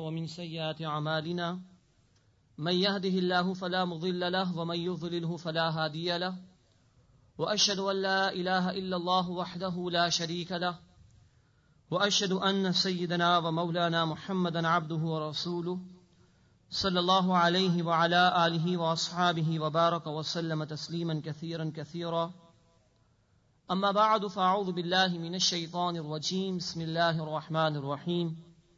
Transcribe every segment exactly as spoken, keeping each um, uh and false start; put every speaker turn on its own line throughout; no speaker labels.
ومن سيئات أعمالنا من يهده الله فلا مضل له ومن يضلله فلا هادي له وأشهد أن لا إله إلا الله وحده لا شريك له وأشهد أن سيدنا ومولانا محمدا عبده ورسوله صلى الله عليه وعلى آله وأصحابه وبارك وسلم تسليما كثيرا كثيرا أما بعد فأعوذ بالله من الشيطان الرجيم بسم الله الرحمن الرحيم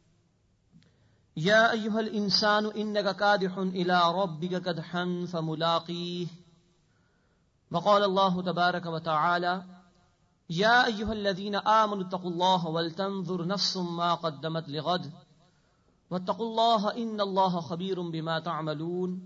يا أيها الإنسان إنك كادح إلى ربك كدحا فملاقيه وقال الله تبارك وتعالى يا أيها الذين آمنوا اتقوا الله ولتنظر نفس ما قدمت لغد واتقوا الله إن الله خبير بما تعملون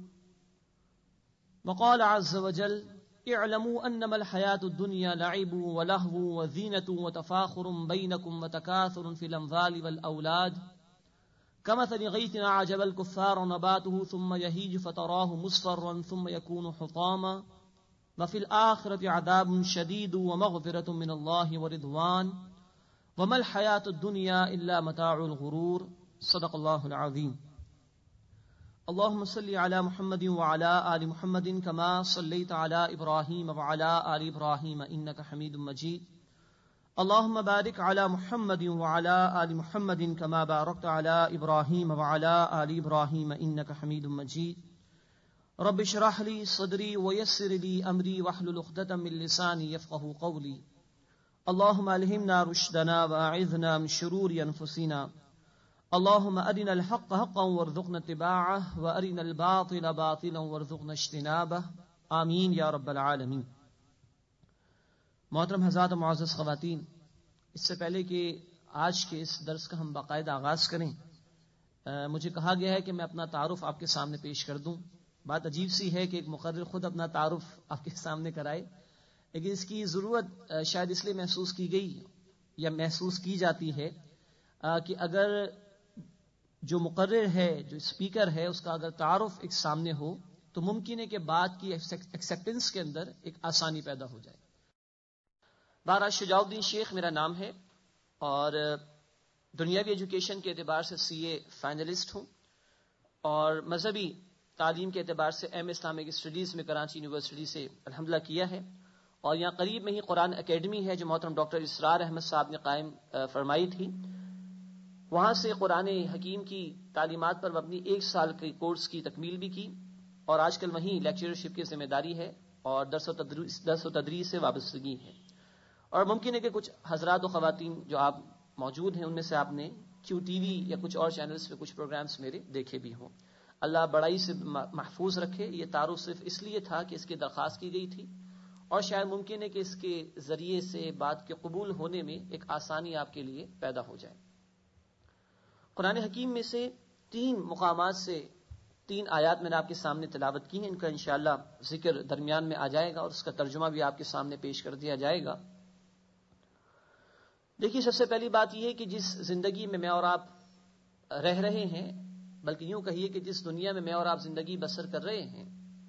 وقال عز وجل اعلموا أنما الحياة الدنيا لعب ولهو وزينة وتفاخر بينكم وتكاثر في الأموال والأولاد كمثل غيث أعجب الكفار نباته ثم يهيج فتراه مصفرا ثم يكون حطاما وفي الآخرة عذاب شديد ومغفرة من الله ورضوان وما الحياة الدنيا إلا متاع الغرور صدق الله العظيم. اللهم صل على محمد وعلى آل محمد كما صليت على إبراهيم وعلى آل إبراهيم إنك حميد مجيد. اللهم بارك على محمد وعلى آل محمد كما باركت على إبراهيم وعلى آل إبراهيم إنك حميد مجيد. رب اشرح لي صدري ويسر لي أمري واحلل عقدة من لساني يفقهوا قولي. اللهم ألهمنا رشدنا وأعذنا من شرور أنفسنا. اللهم أرنا الحق حقا وارزقنا اتباعه وأرنا الباطل باطلا وارزقنا اجتنابه آمین یا رب العالمین. محترم حضرات و معزز خواتین، اس سے پہلے کہ آج کے اس درس کا ہم باقاعدہ آغاز کریں، مجھے کہا گیا ہے کہ میں اپنا تعارف آپ کے سامنے پیش کر دوں. بات عجیب سی ہے کہ ایک مقرر خود اپنا تعارف آپ کے سامنے کرائے، لیکن اس کی ضرورت شاید اس لیے محسوس کی گئی یا محسوس کی جاتی ہے کہ اگر جو مقرر ہے، جو اسپیکر ہے، اس کا اگر تعارف ایک سامنے ہو تو ممکن ہے کہ بات کی ایکسیپٹنس کے اندر ایک آسانی پیدا ہو جائے. بہرحال شجاع الدین شیخ میرا نام ہے اور دنیاوی ایجوکیشن کے اعتبار سے سی اے فائنلسٹ ہوں اور مذہبی تعلیم کے اعتبار سے ایم اسلامک اسٹڈیز میں کراچی یونیورسٹی سے الحمدللہ کیا ہے، اور یہاں قریب میں ہی قرآن اکیڈمی ہے جو محترم ڈاکٹر اسرار احمد صاحب نے قائم فرمائی تھی. وہاں سے قرآن حکیم کی تعلیمات پر مبنی ایک سال کے کورس کی تکمیل بھی کی، اور آج کل وہیں لیکچرشپ کی ذمہ داری ہے اور درس و تدریس درس و تدریس سے وابستگی ہے. اور ممکن ہے کہ کچھ حضرات و خواتین جو آپ موجود ہیں ان میں سے آپ نے کیو ٹی وی یا کچھ اور چینلز پہ کچھ پروگرامز میرے دیکھے بھی ہوں. اللہ بڑائی سے محفوظ رکھے. یہ تعارف صرف اس لیے تھا کہ اس کی درخواست کی گئی تھی اور شاید ممکن ہے کہ اس کے ذریعے سے بات کے قبول ہونے میں ایک آسانی آپ کے لیے پیدا ہو جائے. قرآن حکیم میں سے تین مقامات سے تین آیات میں نے آپ کے سامنے تلاوت کی ہیں. ان کا انشاءاللہ ذکر درمیان میں آ جائے گا اور اس کا ترجمہ بھی آپ کے سامنے پیش کر دیا جائے گا. دیکھیے، سب سے پہلی بات یہ ہے کہ جس زندگی میں میں اور آپ رہ رہے ہیں، بلکہ یوں کہیے کہ جس دنیا میں میں اور آپ زندگی بسر کر رہے ہیں،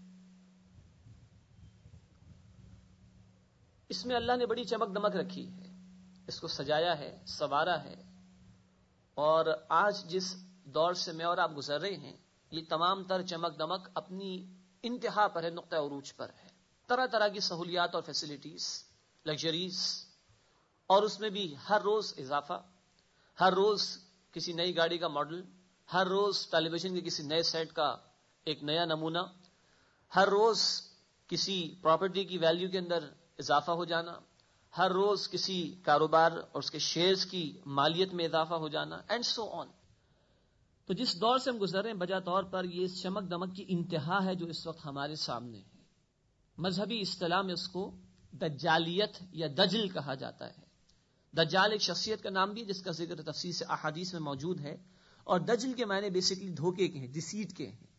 اس میں اللہ نے بڑی چمک دمک رکھی ہے، اس کو سجایا ہے، سنوارا ہے. اور آج جس دور سے میں اور آپ گزر رہے ہیں، یہ تمام تر چمک دمک اپنی انتہا پر ہے، نقطہ عروج پر ہے. طرح طرح کی سہولیات اور فیسلٹیز، لگژریز، اور اس میں بھی ہر روز اضافہ، ہر روز کسی نئی گاڑی کا ماڈل، ہر روز ٹیلی ویژن کے کسی نئے سیٹ کا ایک نیا نمونہ، ہر روز کسی پراپرٹی کی ویلیو کے اندر اضافہ ہو جانا، ہر روز کسی کاروبار اور اس کے شیئرز کی مالیت میں اضافہ ہو جانا، اینڈ سو آن. تو جس دور سے ہم گزر رہے ہیں بجا طور پر یہ چمک دمک کی انتہا ہے جو اس وقت ہمارے سامنے ہے. مذہبی اصطلاح میں اس کو دجالیت یا دجل کہا جاتا ہے. دجال ایک شخصیت کا نام بھی جس کا ذکر تفصیل سے احادیث میں موجود ہے، اور دجل کے معنی بیسیکلی دھوکے کے ہیں، ڈیسیٹ کے ہیں.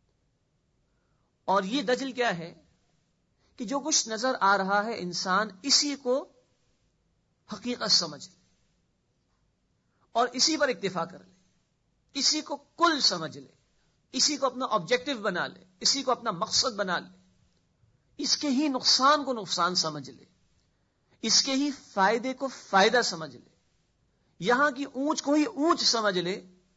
اور یہ دجل کیا ہے کہ جو کچھ نظر آ رہا ہے انسان اسی کو حقیقت سمجھ لے اور اسی پر اکتفا کر لے، اسی کو کل سمجھ لے، اسی کو اپنا آبجیکٹو بنا لے، اسی کو اپنا مقصد بنا لے، اس کے ہی نقصان کو نقصان سمجھ لے، اس کے ہی فائدے کو فائدہ سمجھ لے، یہاں کی اونچ کو ہی اونچ سمجھ لے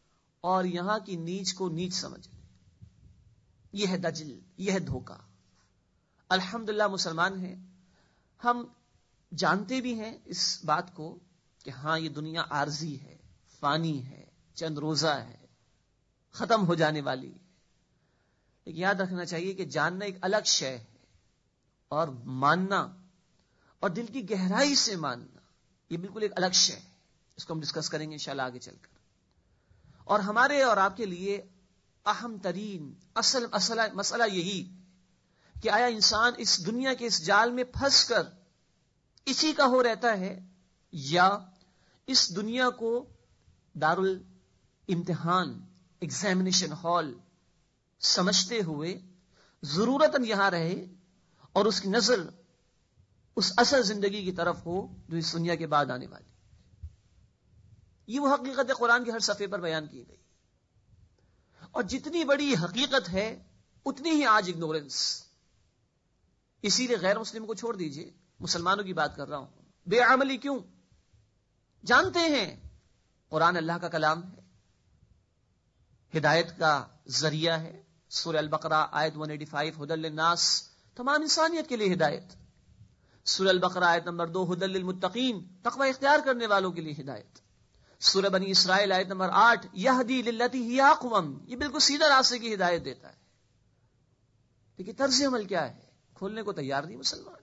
اور یہاں کی نیچ کو نیچ سمجھ لے. یہ ہے دجل، یہ ہے دھوکہ. الحمدللہ مسلمان ہیں ہم، جانتے بھی ہیں اس بات کو کہ ہاں یہ دنیا عارضی ہے، فانی ہے، چند روزہ ہے، ختم ہو جانے والی ہے. لیکن یاد رکھنا چاہیے کہ جاننا ایک الگ شے ہے اور ماننا اور دل کی گہرائی سے ماننا یہ بالکل ایک الگ شے ہے. اس کو ہم ڈسکس کریں گے انشاءاللہ آگے چل کر. اور ہمارے اور آپ کے لیے اہم ترین اصل مسئلہ مسئلہ یہی کہ آیا انسان اس دنیا کے اس جال میں پھنس کر اسی کا ہو رہتا ہے یا اس دنیا کو دار الامتحان ایگزامینیشن ہال سمجھتے ہوئے ضرورتاً یہاں رہے اور اس کی نظر اس اصل زندگی کی طرف ہو جو اس دنیا کے بعد آنے والی. یہ وہ حقیقت قرآن کے ہر صفحے پر بیان کی گئی. اور جتنی بڑی حقیقت ہے اتنی ہی آج اگنورنس. اسی لیے غیر مسلم کو چھوڑ دیجئے، مسلمانوں کی بات کر رہا ہوں. بے عملی کیوں؟ جانتے ہیں قرآن اللہ کا کلام ہے، ہدایت کا ذریعہ ہے. سورہ البقرہ آیت ایک سو پچاسی ہدی للناس، تمام انسانیت کے لیے ہدایت. سورہ البقرہ آیت نمبر دو ہدی للمتقین، تقوی اختیار کرنے والوں کے لیے ہدایت. سورہ بنی اسرائیل آیت نمبر آٹھ یہدی للتی ہی اقوم، یہ بالکل سیدھا راستے کی ہدایت دیتا ہے. لیکن طرز عمل کیا ہے؟ کھولنے کو تیار نہیں مسلمان.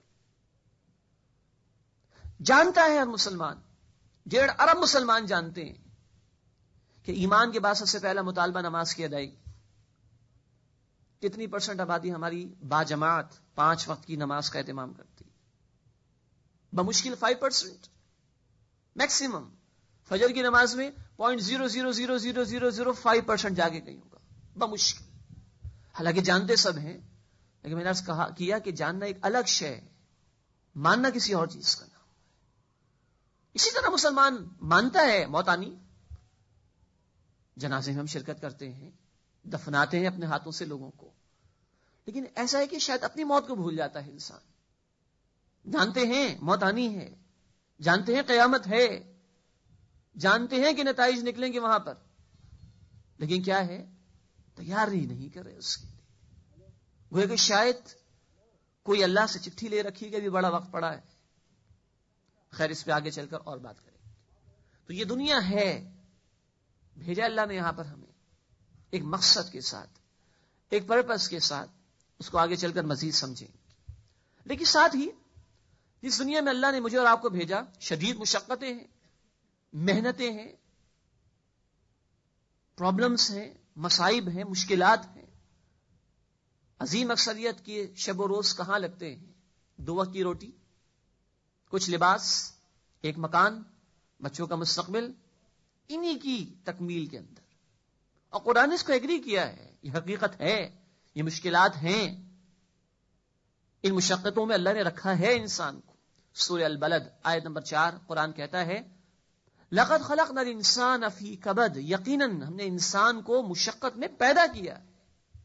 جانتا ہے ہر مسلمان، ڈیڑھ ارب مسلمان جانتے ہیں کہ ایمان کے بعد سب سے پہلا مطالبہ نماز کی ادائیگی. کتنی پرسنٹ آبادی ہماری با جماعت پانچ وقت کی نماز کا اہتمام کرتی؟ بمشکل فائیو پرسنٹ میکسیمم. فجر کی نماز میں point zero zero zero zero zero zero five percent جاگے کہیں ہوگا بمشکل. حالانکہ جانتے سب ہیں، لیکن میں نے عرض کہا کیا کہ جاننا ایک الگ شے ہے، ماننا کسی اور چیز کا نام. اسی طرح مسلمان مانتا ہے موت آنی، جنازے میں ہم شرکت کرتے ہیں، دفناتے ہیں اپنے ہاتھوں سے لوگوں کو، لیکن ایسا ہے کہ شاید اپنی موت کو بھول جاتا ہے انسان. جانتے ہیں موت آنی ہے، جانتے ہیں قیامت ہے، جانتے ہیں کہ نتائج نکلیں گے وہاں پر، لیکن کیا ہے؟ تیار ہی نہیں کر رہے اس کے لیے. وہ کہ شاید کوئی اللہ سے چٹھی لے رکھی کہ ابھی بڑا وقت پڑا ہے. خیر اس پہ آگے چل کر اور بات کریں. تو یہ دنیا ہے، بھیجا اللہ نے یہاں پر ہمیں ایک مقصد کے ساتھ، ایک پرپس کے ساتھ. اس کو آگے چل کر مزید سمجھیں. لیکن ساتھ ہی جس دنیا میں اللہ نے مجھے اور آپ کو بھیجا، شدید مشقتیں ہیں، محنتیں ہیں، پرابلمز ہیں، مصائب ہیں، مشکلات ہیں. عظیم اکثریت کے شب و روز کہاں لگتے ہیں؟ دو وقت کی روٹی، کچھ لباس، ایک مکان، بچوں کا مستقبل، انہی کی تکمیل کے اندر. اور قرآن نے اس کو ایگری کیا ہے، یہ حقیقت ہے، یہ مشکلات ہیں. ان مشقتوں میں اللہ نے رکھا ہے انسان کو. سورہ البلد آیت نمبر چار قرآن کہتا ہے لَقَدْ خَلَقْنَا الْإِنسَانَ فِي كَبَدٍ، یقیناً ہم نے انسان کو مشقت میں پیدا کیا ہے.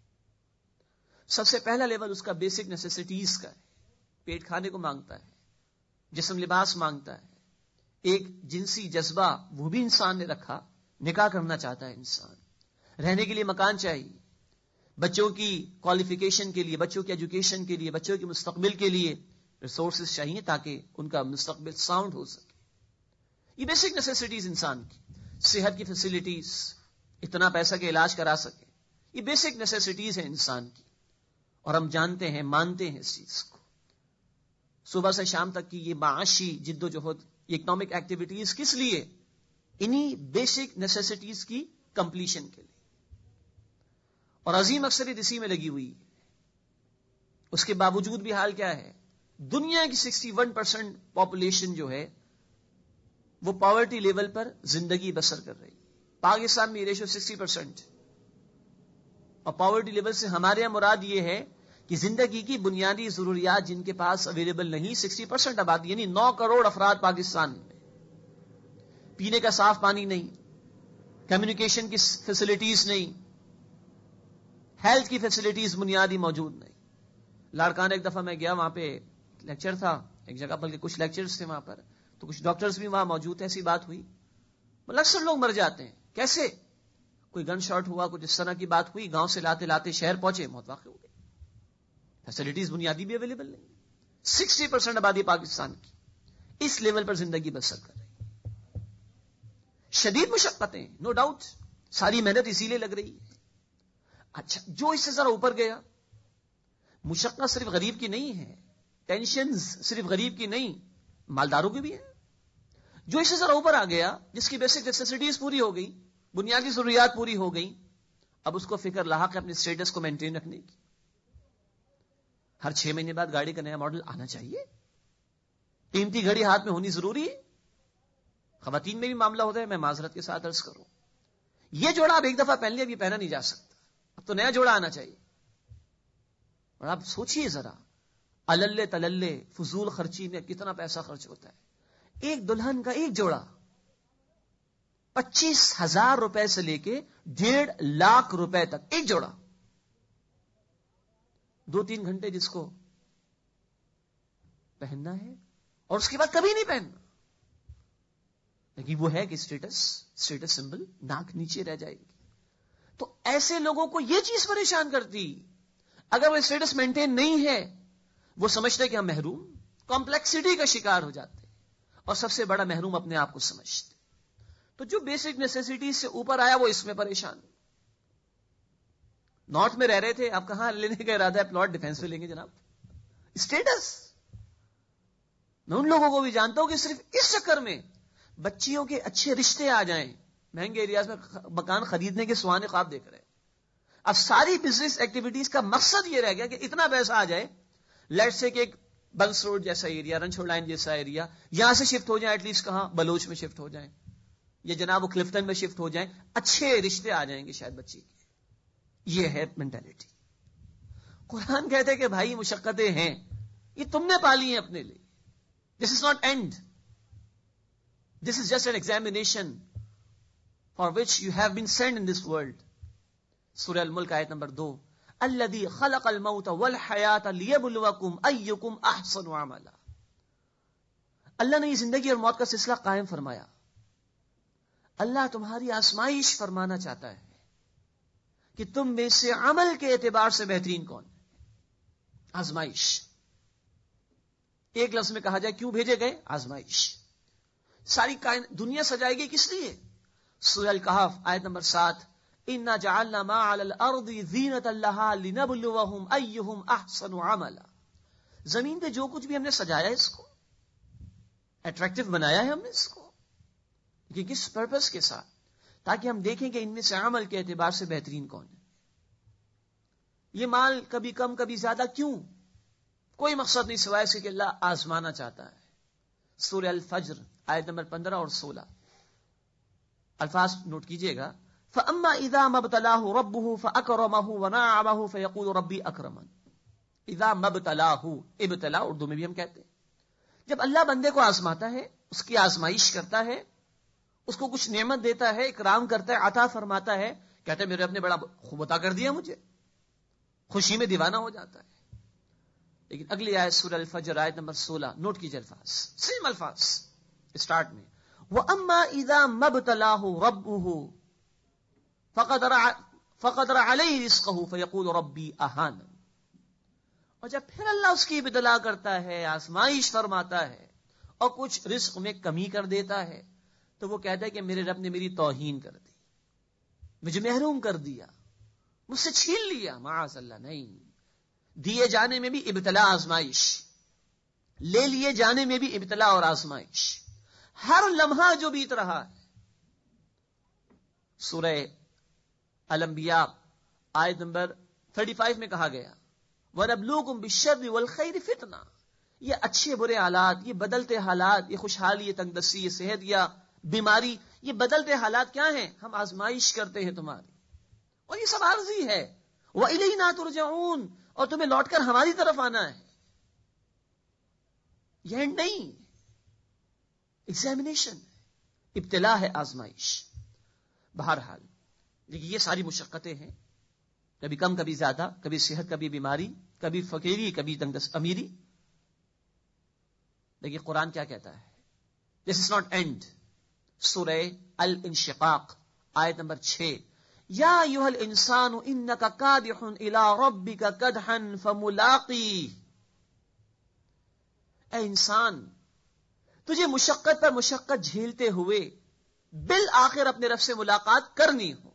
سب سے پہلا لیول اس کا بیسک نیسیسٹیز کا ہے. پیٹ کھانے کو مانگتا ہے، جسم لباس مانگتا ہے، ایک جنسی جذبہ وہ بھی انسان نے رکھا، نکاح کرنا چاہتا ہے انسان، رہنے کے لیے مکان چاہیے، بچوں کی کوالیفیکیشن کے لیے، بچوں کی ایجوکیشن کے لیے، بچوں کے مستقبل کے لیے ریسورسز چاہیے تاکہ ان کا مستقبل ساؤنڈ ہو سکے. یہ بیسک نیسیسٹیز انسان کی. صحت کی فیسلٹیز، اتنا پیسہ کے علاج کرا سکے، یہ بیسک نیسیسٹیز ہیں انسان کی. اور ہم جانتے ہیں، مانتے ہیں اس چیز کو. صبح سے شام تک کی یہ معاشی جد و جہد، یہ اکنامک ایکٹیویٹیز کس لیے؟ انہی بیسک نیسیسٹیز کی کمپلیشن کے لیے. اور عظیم اکثریت اسی میں لگی ہوئی. اس کے باوجود بھی حال کیا ہے؟ دنیا کی سکسٹی ون پرسینٹ پاپولیشن جو ہے وہ پاورٹی لیول پر زندگی بسر کر رہی. پاکستان میں یہ ریشو سکسٹی پرسینٹ. اور پاورٹی لیول سے ہمارے یہاں مراد یہ ہے کہ زندگی کی بنیادی ضروریات جن کے پاس اویلیبل نہیں، سکسٹی پرسینٹ آبادی یعنی نو کروڑ افراد پاکستان میں. پینے کا صاف پانی نہیں، کمیونیکیشن کی فیسلٹیز نہیں، ہیلتھ کی فیسلٹیز بنیادی موجود نہیں. لاڑکان ایک دفعہ میں گیا، وہاں پہ لیکچر تھا ایک جگہ، بلکہ کچھ لیکچرز تھے وہاں پر، تو کچھ ڈاکٹرز بھی وہاں موجود تھے. ایسی بات ہوئی، اکثر لوگ مر جاتے ہیں. کیسے؟ کوئی گن شاٹ ہوا, کچھ اس طرح کی بات ہوئی, گاؤں سے لاتے لاتے شہر پہنچے, موت واقع ہو گئی. فیسلٹیز بنیادی بھی اویلیبل نہیں. سکسٹی پرسینٹ آبادی پاکستان کی اس لیول پر زندگی بسر کر رہی. شدید مشقتیں, نو ڈاؤٹ, ساری محنت اسی لیے لگ رہی ہے. اچھا, جو اس سے ذرا اوپر گیا, مشقت صرف غریب کی نہیں ہے, ٹینشنز صرف غریب کی نہیں, مالداروں کی بھی ہے. جو اس سے ذرا اوپر آ گیا, جس کی بیسک نیسیسٹیز پوری ہو گئی, بنیادی ضروریات پوری ہو گئی, اب اس کو فکر لاحق ہے اپنے اسٹیٹس کو مینٹین رکھنے کی. ہر چھ مہینے بعد گاڑی کا نیا ماڈل آنا چاہیے, قیمتی گھڑی ہاتھ میں ہونی ضروری ہے. خواتین میں بھی معاملہ ہوتا ہے, میں معذرت کے ساتھ عرض کروں, یہ جوڑا اب ایک دفعہ پہن لیا, اب یہ پہنا نہیں جا سکتا, اب تو نیا جوڑا آنا چاہیے. اور آپ سوچئے ذرا, اللے تللے فضول خرچی میں کتنا پیسہ خرچ ہوتا ہے. ایک دلہن کا ایک جوڑا پچیس ہزار روپے سے لے کے ڈیڑھ لاکھ روپے تک, ایک جوڑا. دو تین گھنٹے جس کو پہننا ہے اور اس کے بعد کبھی نہیں پہننا, لیکن وہ ہے کہ اسٹیٹس اسٹیٹس سمبل, ناک نیچے رہ جائے گی. تو ایسے لوگوں کو یہ چیز پریشان کرتی, اگر وہ اسٹیٹس مینٹین نہیں ہے, وہ سمجھتے کہ ہم محروم, کمپلیکسٹی کا شکار ہو جاتے, اور سب سے بڑا محروم اپنے آپ کو سمجھتے. تو جو بیسک نیسیسٹی سے اوپر آیا وہ اس میں پریشان. نارتھ میں رہ رہے تھے, آپ کہاں لینے کا ارادہ ہے, پلاٹ ڈیفینس میں لیں گے جناب. اسٹیٹس, میں ان لوگوں کو بھی جانتا ہوں کہ صرف اس چکر میں بچیوں کے اچھے رشتے آ جائیں, مہنگے ایریاز میں مکان خریدنے کے سہانے خواب دیکھ رہے ہیں. اب ساری بزنس ایکٹیویٹیز کا مقصد یہ رہ گیا کہ اتنا پیسہ آ جائے, لیٹ سے کہ ایک بنس روڈ جیسا ایریا, رنچھوڑ لائن جیسا ایریا, یہاں سے شفٹ ہو جائیں, ایٹ لیسٹ کہاں, بلوچ میں شفٹ ہو جائیں, یا جناب وہ کلفٹن میں شفٹ ہو جائیں, اچھے رشتے آ جائیں گے شاید بچی کے. یہ ہے مینٹالٹی. قرآن کہتے کہ بھائی مشقتیں ہیں, یہ تم نے پالی ہیں اپنے لیے. This is not end, this is just an examination for which you have been sent in this world. سورہ الملک آیت نمبر دو, الذی خلق الموت والحیات لیبلوکم ایکم احسن عملا. اللہ نے یہ زندگی اور موت کا سلسلہ قائم فرمایا. اللہ تمہاری آزمائش فرمانا چاہتا ہے کہ تم میں سے عمل کے اعتبار سے بہترین کون ہے. آزمائش, ایک لفظ میں کہا جائے کیوں بھیجے گئے, آزمائش. ساری کائن دنیا سجائے گی کس لیے؟ سورہ الکہف آیت نمبر سات, اِنَّا جَعَلْنَا مَا عَلَى الْأَرْضِ زِينَةً لَهَا لِنَبْلُوَهُمْ أَيُّهُمْ أَحْسَنُ عَمَلًا. زمین پہ جو کچھ بھی ہم نے سجایا اس کو, اٹریکٹیو بنایا ہے ہم نے اس کو, کہ کس پرپس کے ساتھ, تاکہ ہم دیکھیں کہ ان میں سے عمل کے اعتبار سے بہترین کون ہے. یہ مال کبھی کم کبھی زیادہ کیوں؟ کوئی مقصد نہیں سوائے سے کہ اللہ آزمانا چاہتا ہے. سورہ الفجر آیت نمبر پندرہ اور سولہ, الفاظ نوٹ کیجئے گا. فَأَمَّا إِذَا مَبْتَلَاهُ رَبُّهُ فَأَكْرَمَهُ وَنَعَمَهُ فَيَقُولُ رَبِّي أَكْرَمَنِ. اذا مبتلاه, ابتلا اردو میں بھی ہم کہتے ہیں, جب اللہ بندے کو آزماتا ہے, اس کی آزمائش کرتا ہے, اس کو کچھ نعمت دیتا ہے, اکرام کرتا ہے, عطا فرماتا ہے, کہتے ہیں میرے رب نے بڑا خوب عطا کر دیا مجھے, خوشی میں دیوانہ ہو جاتا ہے. لیکن اگلی آیت سورہ الفجر آیت نمبر سولہ, نوٹ کیجئے الفاظ, سیم الفاظ اسٹارٹ میں, وَأَمَّا إِذَا مَبْتَلَاهُ رَبُّهُ فَقَدَرَ فَقَدَرَ عَلَيْهِ رِزْقَهُ فَيَقُولُ رَبِّي أَهَانَنِ. اور جب پھر اللہ اس کی ابتلا کرتا ہے, آزمائش فرماتا ہے, اور کچھ رزق میں کمی کر دیتا ہے, تو وہ کہتا ہے کہ میرے رب نے میری توہین کر دی, مجھے محروم کر دیا, مجھ سے چھین لیا. معاذ اللہ, نہیں. دیے جانے میں بھی ابتلا آزمائش, لے لیے جانے میں بھی ابتلا اور آزمائش, ہر لمحہ جو بیت رہا ہے. سورہ الانبیاء آیت نمبر پینتیس میں کہا گیا, وَنَبْلُوكُمْ بِالشَّرِّ وَالْخَيْرِ فِتْنَةً. یہ اچھے برے حالات, یہ بدلتے حالات, یہ خوشحالی, یہ تنگدستی, یہ صحت یا بیماری, یہ بدلتے حالات کیا ہیں؟ ہم آزمائش کرتے ہیں تمہاری, اور یہ سب عارضی ہے. وَإِلَيْنَا تُرْجَعُونَ, اور تمہیں لوٹ کر ہماری طرف آنا ہے. یہ نہیں, ایگزامینیشن, ابتلا ہے, آزمائش. بہرحال لیکن یہ ساری مشقتیں ہیں, کبھی کم کبھی زیادہ, کبھی صحت کبھی بیماری, کبھی فقیری کبھی تنگدست امیری. دیکھیے قرآن کیا کہتا ہے, دس از ناٹ اینڈ. سورہ الانشقاق آیت نمبر چھ, یا ایھا الانسان انک کادح الی ربک کدحا فملاقی، اے انسان تجھے مشقت پر مشقت جھیلتے ہوئے بالآخر اپنے رب سے ملاقات کرنی ہو.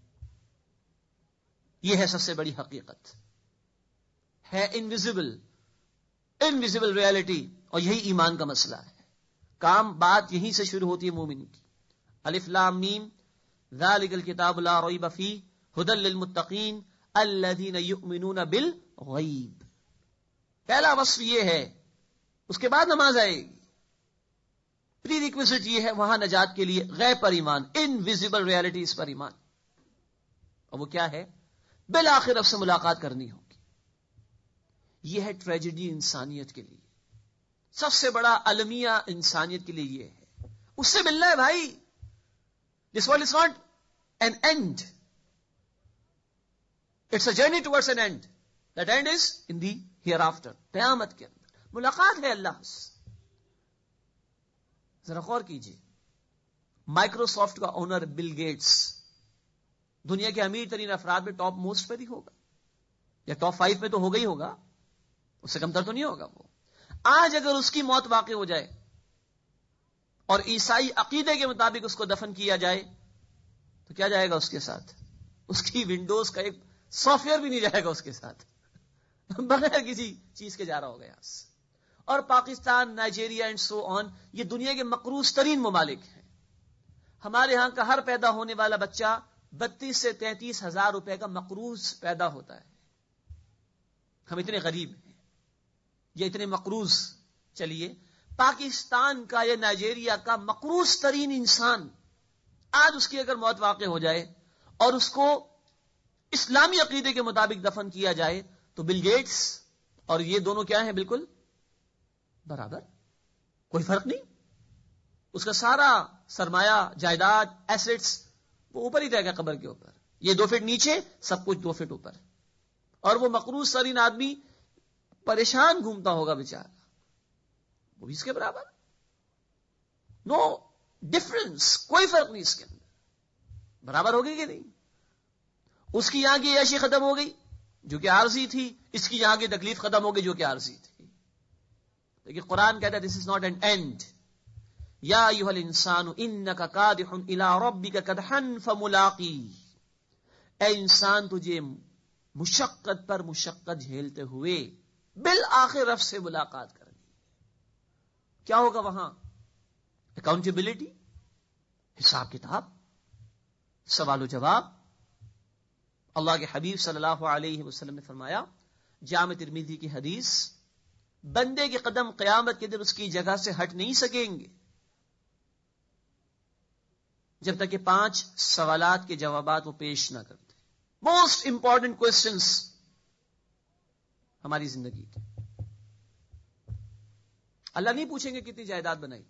یہ ہے سب سے بڑی حقیقت، ہے انویزیبل انویزیبل ریالٹی، اور یہی ایمان کا مسئلہ ہے. کام بات یہیں سے شروع ہوتی ہے مومن کی. الف لام میم ذالک الکتاب لا ریب فیہ ھدی للمتقین الذین یؤمنون بالغیب. پہلا وصف یہ ہے، اس کے بعد نماز آئے گی. پری ریکویزٹ یہ ہے وہاں نجات کے لیے غیب پر ایمان، انویزیبل ریالٹیز پر ایمان. اور وہ کیا ہے؟ بالآخر اب سے ملاقات کرنی ہوگی. یہ ہے ٹریجڈی انسانیت کے لیے، سب سے بڑا المیہ انسانیت کے لیے یہ ہے. اس سے ملنا ہے بھائی. This world is not an end, it's a journey towards an end. That end is in the hereafter. قیامت کے اندر ملاقات ہے اللہ سے. ذرا غور کیجیے، مائکروسافٹ کا اونر بل گیٹس دنیا کے امیر ترین افراد میں ٹاپ موسٹ پہ بھی ہوگا، یا ٹاپ فائیو میں تو ہوگا ہی ہوگا، اس سے کمتر تو نہیں ہوگا. وہ آج اگر اس کی موت واقع ہو جائے اور عیسائی عقیدے کے مطابق اس کو دفن کیا جائے تو کیا جائے گا اس کے ساتھ؟ اس کی ونڈوز کا ایک سافٹ ویئر بھی نہیں جائے گا اس کے ساتھ، بغیر کسی چیز کے جا رہا ہوگا یہاں سے. اور Pakistan, Nigeria and so on, یہ دنیا کے مقروض ترین ممالک ہیں. ہمارے ہاں کا ہر پیدا ہونے والا بچہ بتیس سے تینتیس ہزار روپے کا مقروض پیدا ہوتا ہے. ہم اتنے غریب ہیں یہ اتنے مقروض. چلیے پاکستان کا یا نائجیریا کا مقروض ترین انسان آج اس کی اگر موت واقع ہو جائے اور اس کو اسلامی عقیدے کے مطابق دفن کیا جائے تو بل گیٹس اور یہ دونوں کیا ہیں؟ بالکل برابر، کوئی فرق نہیں. اس کا سارا سرمایہ، جائیداد، ایسٹس وہ اوپر ہی رہے گا قبر کے اوپر. یہ دو فٹ نیچے، سب کچھ دو فٹ اوپر. اور وہ مقروض ترین آدمی پریشان گھومتا ہوگا بیچارہ، وہ بھی اس کے برابر. نو ڈفرنس، کوئی فرق نہیں اس کے اندر. برابر ہوگی کہ نہیں؟ اس کی یہاں کی عیاشی ختم ہو گئی جو کہ عارضی تھی، اس کی یہاں کی تکلیف ختم ہو گئی جو کہ عارضی تھی. لیکن قرآن کہتا ہے this is not an end. یا ایھا الانسان انک کادح الی ربک کدحا فملاقی. اے انسان تجھے مشقت پر مشقت جھیلتے ہوئے بالآخر رب سے ملاقات کرنی. کیا ہوگا وہاں؟ اکاؤنٹیبلٹی، حساب کتاب، سوال و جواب. اللہ کے حبیب صلی اللہ علیہ وسلم نے فرمایا، جامع ترمذی کی حدیث، بندے کے قدم قیامت کے دن اس کی جگہ سے ہٹ نہیں سکیں گے جب تک کہ پانچ سوالات کے جوابات وہ پیش نہ کرتے. موسٹ امپورٹنٹ کوسچنس ہماری زندگی کے. اللہ نہیں پوچھیں گے کتنی جائیداد بنائی.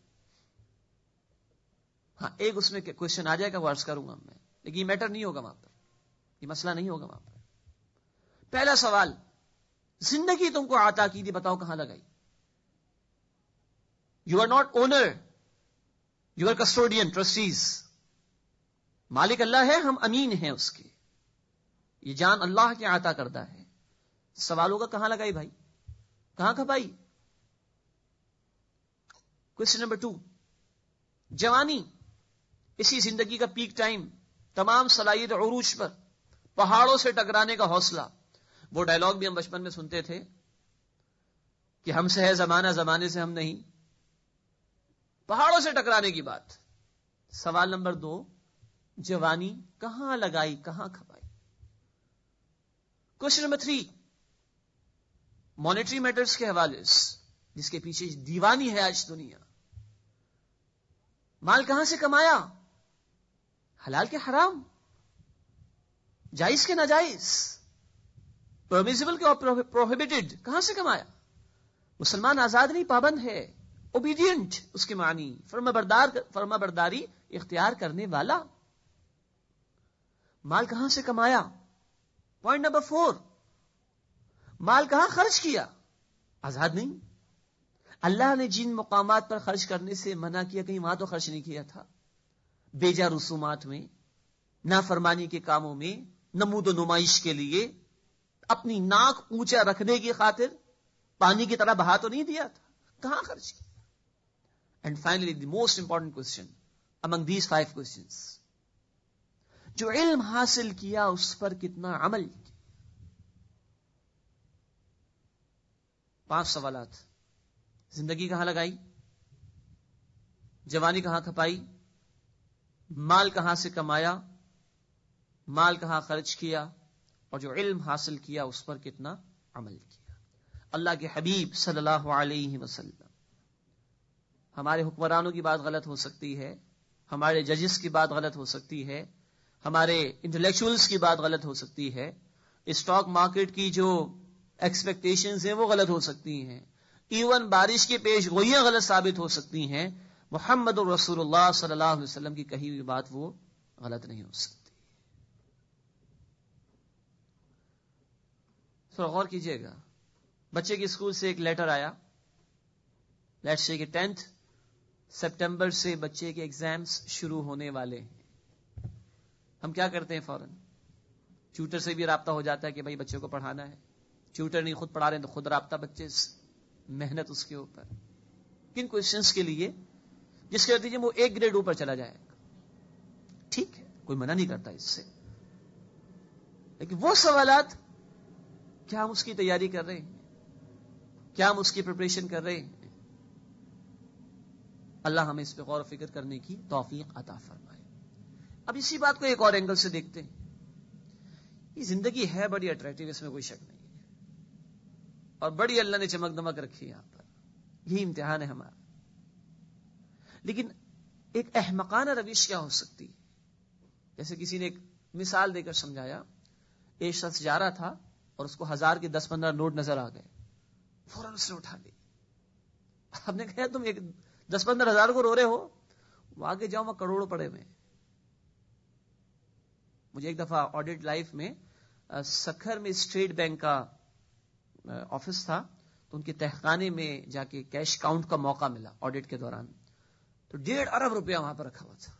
ہاں ایک اس میں کوشچن آ جائے گا، وہ عرض کروں گا میں، لیکن یہ میٹر نہیں ہوگا وہاں پر، یہ مسئلہ نہیں ہوگا وہاں پر. پہلا سوال، زندگی تم کو عطا کی تھی، بتاؤ کہاں لگائی؟ You are not owner, you are custodian, trustees. مالک اللہ ہے، ہم امین ہیں اس کے. یہ جان اللہ کے عطا کرتا ہے. سوال ہوگا کہاں لگائی بھائی، کہاں کھپائی؟ کوشچن نمبر ٹو، جوانی، اسی زندگی کا پیک ٹائم، تمام صلاحیت عروج پر، پہاڑوں سے ٹکرانے کا حوصلہ. وہ ڈائلاگ بھی ہم بچپن میں سنتے تھے کہ ہم سے ہے زمانہ، زمانے سے ہم نہیں. پہاڑوں سے ٹکرانے کی بات. سوال نمبر دو، جوانی کہاں لگائی، کہاں کھپائی؟ Question number three, monetary matters کے حوالے سے، جس کے پیچھے دیوانی ہے آج دنیا. مال کہاں سے کمایا؟ حلال کے حرام، جائز کے ناجائز، پرمیسیبل کے پروہیبٹڈ، کہاں سے کمایا؟ مسلمان آزاد نہیں، پابند ہے. اوبیڈینٹ اس کے معنی فرما بردار، فرما برداری اختیار کرنے والا. مال کہاں سے کمایا؟ پوائنٹ نمبر فور، مال کہاں خرچ کیا؟ آزاد نہیں. اللہ نے جن مقامات پر خرچ کرنے سے منع کیا، کہیں وہاں تو خرچ نہیں کیا تھا؟ بیجا رسومات میں، نافرمانی کے کاموں میں نمود و نمائش کے لیے اپنی ناک اونچا رکھنے کی خاطر پانی کی طرح بہا تو نہیں دیا تھا, کہاں خرچ کیا؟ And finally the most important question among these five questions, جو علم حاصل کیا اس پر کتنا عمل کیا؟ پانچ سوالات. زندگی کہاں لگائی, جوانی کہاں کھپائی, مال کہاں سے کمایا, مال کہاں خرچ کیا, اور جو علم حاصل کیا اس پر کتنا عمل کیا. اللہ کے حبیب صلی اللہ علیہ وسلم, ہمارے حکمرانوں کی بات غلط ہو سکتی ہے, ہمارے ججز کی بات غلط ہو سکتی ہے, ہمارے انٹلیکچوئلز کی بات غلط ہو سکتی ہے, اسٹاک مارکیٹ کی جو ایکسپیکٹیشنز ہیں وہ غلط ہو سکتی ہیں, ایون بارش کی پیش گوئیاں غلط ثابت ہو سکتی ہیں. محمد رسول اللہ صلی اللہ علیہ وسلم کی کہی ہوئی بات وہ غلط نہیں ہو سکتی. تھوڑا غور کیجئے گا. بچے کے اسکول سے ایک لیٹر آیا, لیٹس سے کہ ٹینتھ سپٹمبر سے بچے کے ایگزامز شروع ہونے والے ہیں. ہم کیا کرتے ہیں, فوراً ٹیوٹر سے بھی رابطہ ہو جاتا ہے کہ بھائی بچے کو پڑھانا ہے. ٹیوٹر نہیں خود پڑھا رہے ہیں تو خود رابطہ بچے سے, محنت اس کے اوپر. کن کوشچنس کے لیے؟ جس کے نتیجے میں وہ ایک گریڈ اوپر چلا جائے گا. ٹھیک ہے, کوئی منع نہیں کرتا اس سے, لیکن وہ سوالات کیا ہم اس کی تیاری کر رہے ہیں, کیا ہم اس کی پریپریشن کر رہے ہیں؟ اللہ ہمیں اس پہ غور و فکر کرنے کی توفیق عطا فرمائے. اب اسی بات کو ایک اور اینگل سے دیکھتے ہیں. یہ زندگی ہے بڑی اٹریکٹیو, اس میں کوئی شک نہیں ہے, اور بڑی اللہ نے چمک دمک رکھی یہاں پر. یہی امتحان ہے ہمارا. لیکن ایک احمقانہ روش کیا ہو سکتی ہے؟ جیسے کسی نے ایک مثال دے کر سمجھایا, ایک شخص جا رہا تھا اور اس کو ہزار کے دس پندرہ نوٹ نظر آ گئے, فوراً اس نے اٹھا لی. آپ نے کہا تم ایک دس پندرہ ہزار کو رو رہے ہو, وہ آگے جاؤ وہاں کروڑوں پڑے ہوئے. مجھے ایک دفعہ آڈٹ لائف میں سکھر میں اسٹیٹ بینک کا آفس تھا, تو ان کے تہخانے میں جا کے کیش کاؤنٹ کا موقع ملا آڈٹ کے دوران. تو ڈیڑھ ارب روپیہ وہاں پر رکھا ہوا تھا,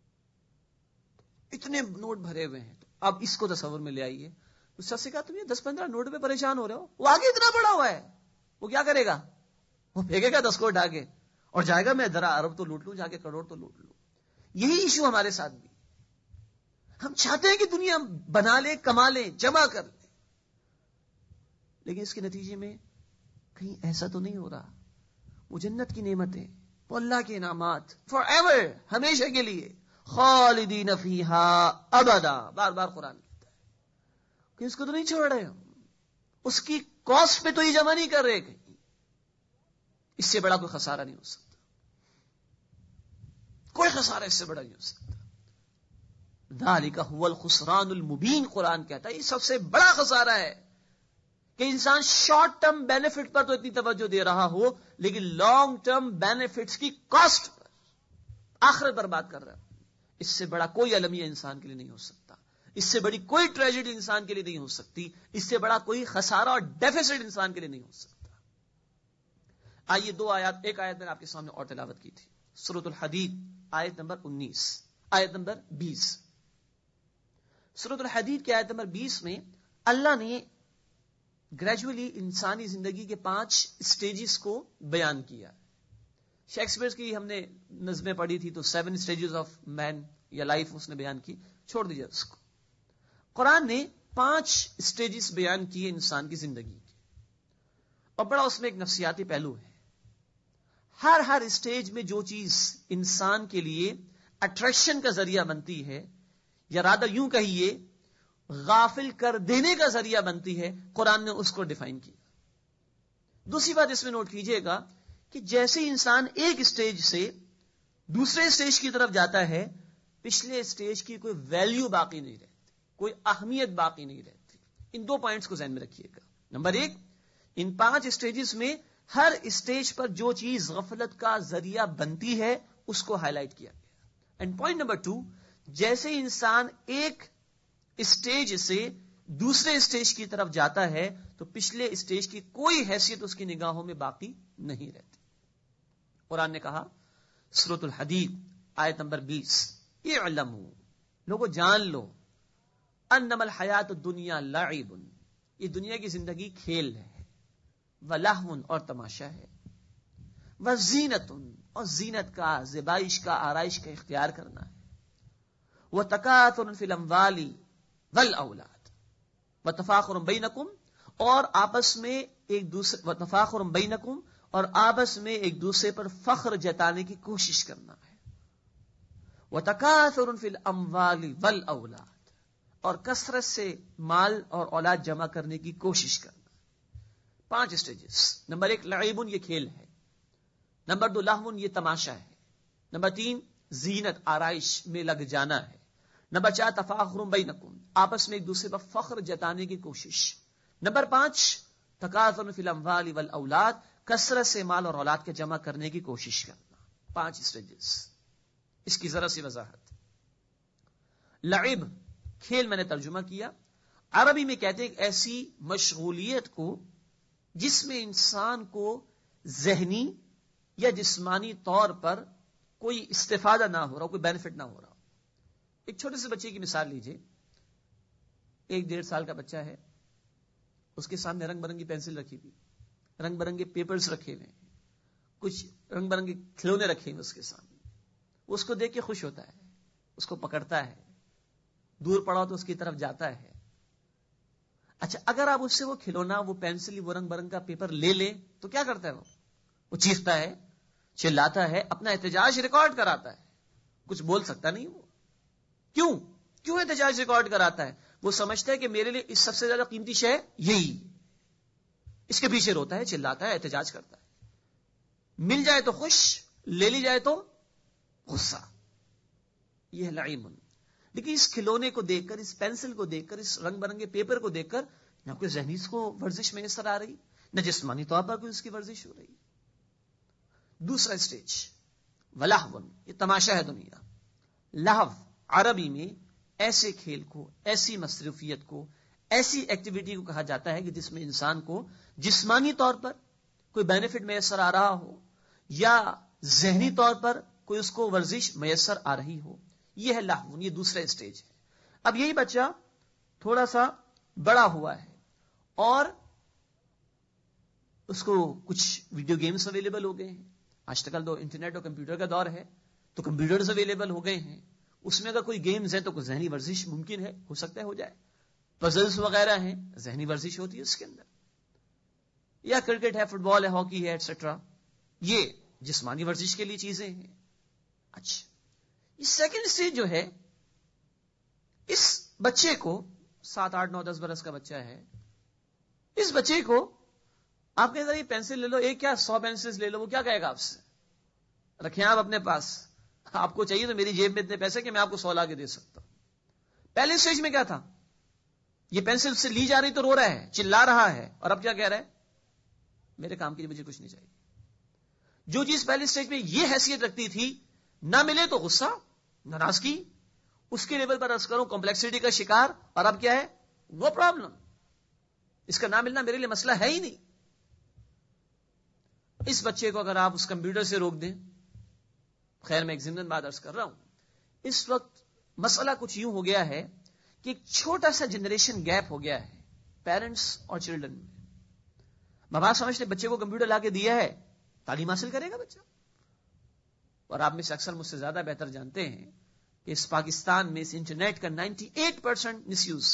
اتنے نوٹ بھرے ہوئے ہیں. تو اب اس کو تصور میں لے آئیے, اس سے کہا تم یہ دس پندرہ نوٹ پہ پریشان ہو رہے ہو, وہ آگے اتنا بڑا ہوا ہے, وہ کیا کرے گا؟ وہ پھینکے گا دس کوٹ آگے اور جائے گا میں ذرا ارب تو لوٹ لوں, جا کے کروڑ تو لوٹ لوں. یہی ایشو ہمارے ساتھ بھی. ہم چاہتے ہیں کہ دنیا بنا لیں, کما لیں, جمع کر لیں, لیکن اس کے نتیجے میں کہیں ایسا تو نہیں ہو رہا. وہ جنت کی نعمتیں, وہ اللہ کے انعامات, فار ایور, ہمیشہ کے لیے, خالدین فیہا ابدا, بار بار قرآن کہتا ہے کہ اس کو تو نہیں چھوڑ رہے ہم, اس کی کاسٹ پہ تو یہ جمع نہیں کر رہے. کہیں اس سے بڑا کوئی خسارہ نہیں ہو سکتا, کوئی خسارہ اس سے بڑا نہیں ہو سکتا. ذالک ھو الخسران المبین, قرآن کہتا ہے یہ سب سے بڑا خسارہ ہے کہ انسان شارٹ ٹرم بینیفٹ پر تو اتنی توجہ دے رہا ہو, لیکن لانگ ٹرم بینیفٹس کی کاسٹ پر آخرت برباد کر رہا ہے. اس سے بڑا کوئی المیہ انسان کے لیے نہیں ہو سکتا, اس سے بڑی کوئی ٹریجڈی انسان کے لیے نہیں ہو سکتی, اس سے بڑا کوئی خسارہ اور ڈیفیسٹ انسان کے لیے نہیں ہو سکتا. آئیے دو آیات, ایک آیت میں نے آپ کے سامنے اور تلاوت کی تھی, سورۃ الحدید آیت نمبر انیس, آیت نمبر بیس. سورۃ الحدید کی آیت نمبر بیس میں اللہ نے گریجولی انسانی زندگی کے پانچ سٹیجز کو بیان کیا. شیکسپیئر کی ہم نے نظمیں پڑھی تھی تو سیون سٹیجز آف مین یا لائف اس نے بیان کی, چھوڑ دیجئے اس کو. قرآن نے پانچ سٹیجز بیان کیے انسان کی زندگی کے, اور بڑا اس میں ایک نفسیاتی پہلو ہے. ہر ہر سٹیج میں جو چیز انسان کے لیے اٹریکشن کا ذریعہ بنتی ہے, یا رادر یوں کہیے غافل کر دینے کا ذریعہ بنتی ہے, قرآن نے اس کو ڈیفائن کیا. دوسری بات اس میں نوٹ کیجئے گا کہ جیسے انسان ایک سٹیج سے دوسرے سٹیج کی طرف جاتا ہے, پچھلے سٹیج کی کوئی ویلیو باقی نہیں رہتی, کوئی اہمیت باقی نہیں رہتی. ان دو پوائنٹس کو ذہن میں رکھیے گا. نمبر ایک, ان پانچ سٹیجز میں ہر سٹیج پر جو چیز غفلت کا ذریعہ بنتی ہے اس کو ہائی لائٹ کیا گیا. اینڈ پوائنٹ نمبر ٹو, جیسے انسان ایک اسٹیج سے دوسرے اسٹیج کی طرف جاتا ہے تو پچھلے اسٹیج کی کوئی حیثیت اس کی نگاہوں میں باقی نہیں رہتی. قرآن نے کہا سورۃ الحدید آیت نمبر بیس, اعلموا, لوگوں جان لو انما الحیات الدنیا لعب، یہ دنیا کی زندگی کھیل ہے، ولہو اور تماشا ہے، وزینت اور زینت کا، زیبائش کا، آرائش کا اختیار کرنا ہے، وتکاثر فی الاموال والاولاد وتفاخر بینکم، اور آپس میں ایک دوسرے وتفاخر بینکم اور آپس میں ایک دوسرے پر فخر جتانے کی کوشش کرنا ہے، وتکاثر فی الاموال والاولاد، اور کثرت سے مال اور اولاد جمع کرنے کی کوشش کرنا. پانچ اسٹیجز. نمبر ایک لعبن، یہ کھیل ہے. نمبر دو لہون، یہ تماشا ہے. نمبر تین زینت، آرائش میں لگ جانا ہے. نمبر چار تفاخر بینکم، آپس میں ایک دوسرے پر فخر جتانے کی کوشش. نمبر پانچ تکاثر فی الاموال والاولاد، کثرت سے مال اور اولاد کے جمع کرنے کی کوشش کرنا. پانچ اسٹیجز. اس کی ذرا سی وضاحت. لعب کھیل میں نے ترجمہ کیا. عربی میں کہتے ہیں ایک ایسی مشغولیت کو جس میں انسان کو ذہنی یا جسمانی طور پر کوئی استفادہ نہ ہو رہا، کوئی بینیفٹ نہ ہو رہا. ایک چھوٹے سے بچے کی مثال لیجئے. ایک ڈیڑھ سال کا بچہ ہے، اس کے سامنے رنگ برنگی پینسل رکھی ہوئی، رنگ برنگے پیپرز رکھے ہوئے ہیں، کچھ رنگ برنگے کھلونے رکھے ہوئے اس کے سامنے. وہ اس کو دیکھ کے خوش ہوتا ہے، اس کو پکڑتا ہے، دور پڑا تو اس کی طرف جاتا ہے. اچھا اگر آپ اس سے وہ کھلونا، وہ پینسل، وہ رنگ برنگ کا پیپر لے لے تو کیا کرتا ہے؟ وہ وہ چیختا ہے، چلاتا ہے، اپنا احتجاج ریکارڈ کراتا ہے. کچھ بول سکتا نہیں وہ. کیوں کیوں احتجاج ریکارڈ کراتا ہے؟ وہ سمجھتا ہے کہ میرے لیے اس سب سے زیادہ قیمتی شے یہی. اس کے پیچھے روتا ہے، چلاتا ہے، احتجاج کرتا ہے. مل جائے تو خوش، لے لی جائے تو غصہ. یہ ہے لعب. لیکن اس کھلونے کو دیکھ کر، اس پینسل کو دیکھ کر، اس رنگ برنگے پیپر کو دیکھ کر نہ کوئی ذہنی اس کو ورزش میسر آ رہی، نہ جسمانی طور پر کوئی اس کی ورزش ہو رہی. دوسرا اسٹیج ولہو، یہ تماشا ہے دنیا. لہو عربی میں ایسے کھیل کو، ایسی مصروفیت کو، ایسی ایکٹیویٹی کو کہا جاتا ہے کہ جس میں انسان کو جسمانی طور پر کوئی بینیفٹ میسر آ رہا ہو یا ذہنی طور پر کوئی اس کو ورزش میسر آ رہی ہو. یہ ہے لہو، یہ دوسرا اسٹیج ہے. اب یہی بچہ تھوڑا سا بڑا ہوا ہے اور اس کو کچھ ویڈیو گیمز اویلیبل ہو گئے ہیں. آج کل تو انٹرنیٹ اور کمپیوٹر کا دور ہے، تو کمپیوٹرز اویلیبل ہو گئے ہیں. اس میں اگر کوئی گیمز ہے تو کوئی ذہنی ورزش ممکن ہے، ہو سکتا ہے ہو جائے. پزلز وغیرہ ہیں، ذہنی ورزش ہوتی ہے اس کے اندر. یا کرکٹ ہے، فٹ بال ہے، ہاکی ہے، ایٹسٹرا. یہ جسمانی ورزش کے لیے چیزیں ہیں. اچھا یہ سیکنڈ اسٹیج جو ہے، اس بچے کو سات آٹھ نو دس برس کا بچہ ہے، اس بچے کو آپ کہیں یہ پینسل لے لو، ایک کیا سو پینسل لے لو، وہ کیا کہے گا آپ سے؟ رکھیں آپ اپنے پاس، آپ کو چاہیے تو میری جیب میں اتنے پیسے کہ میں آپ کو سو لا کے دے سکتا ہوں. پہلے اسٹیج میں کیا تھا؟ یہ پینسل سے لی جا رہی تو رو رہا ہے، چلا رہا ہے، اور اب کیا کہہ رہا ہے؟ میرے کام کے لیے مجھے کچھ نہیں چاہیے. جو چیز پہلے اسٹیج میں یہ حیثیت رکھتی تھی، نہ ملے تو غصہ، ناراضگی، اس کے لیول پر عرض کروں کمپلیکسٹی کا شکار، اور اب کیا ہے؟ وہ پرابلم، اس کا نہ ملنا میرے لیے مسئلہ ہے ہی نہیں. اس بچے کو اگر آپ اس کمپیوٹر سے روک دیں، خیر میں ایک ضمن بات عرض کر رہا ہوں، اس وقت مسئلہ کچھ یوں ہو گیا ہے کہ ایک چھوٹا سا جنریشن گیپ ہو گیا ہے پیرنٹس اور چلڈرن میں. ماں باپ سمجھتے بچے کو کمپیوٹر لا کے دیا ہے، تعلیم حاصل کرے گا بچہ. اور آپ میں سے اکثر مجھ سے زیادہ بہتر جانتے ہیں کہ اس پاکستان میں اس انٹرنیٹ کا ninety eight percent misuse.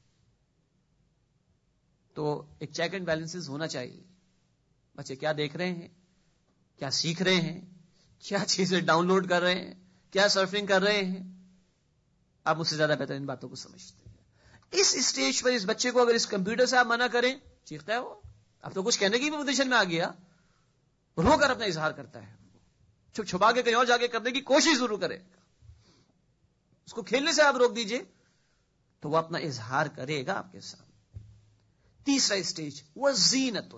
تو ایک چیک اینڈ بیلنسز ہونا چاہیے. بچے کیا دیکھ رہے ہیں، کیا سیکھ رہے ہیں، کیا چیزیں ڈاؤن لوڈ کر رہے ہیں، کیا سرفنگ کر رہے ہیں. آپ مجھ سے زیادہ بہتر ان باتوں کو سمجھتے ہیں. اس اسٹیج پر اس بچے کو اگر اس کمپیوٹر سے آپ منع کریں، چیختا ہے وہ، اب تو کچھ کہنے کی بھی پوزیشن میں آ گیا، رو کر اپنا اظہار کرتا ہے، چھپ چھپا کے کہیں اور جا کے کرنے کی کوشش ضرور کرے. اس کو کھیلنے سے آپ روک دیجئے تو وہ اپنا اظہار کرے گا آپ کے سامنے. تیسرا اسٹیج وہ زینت،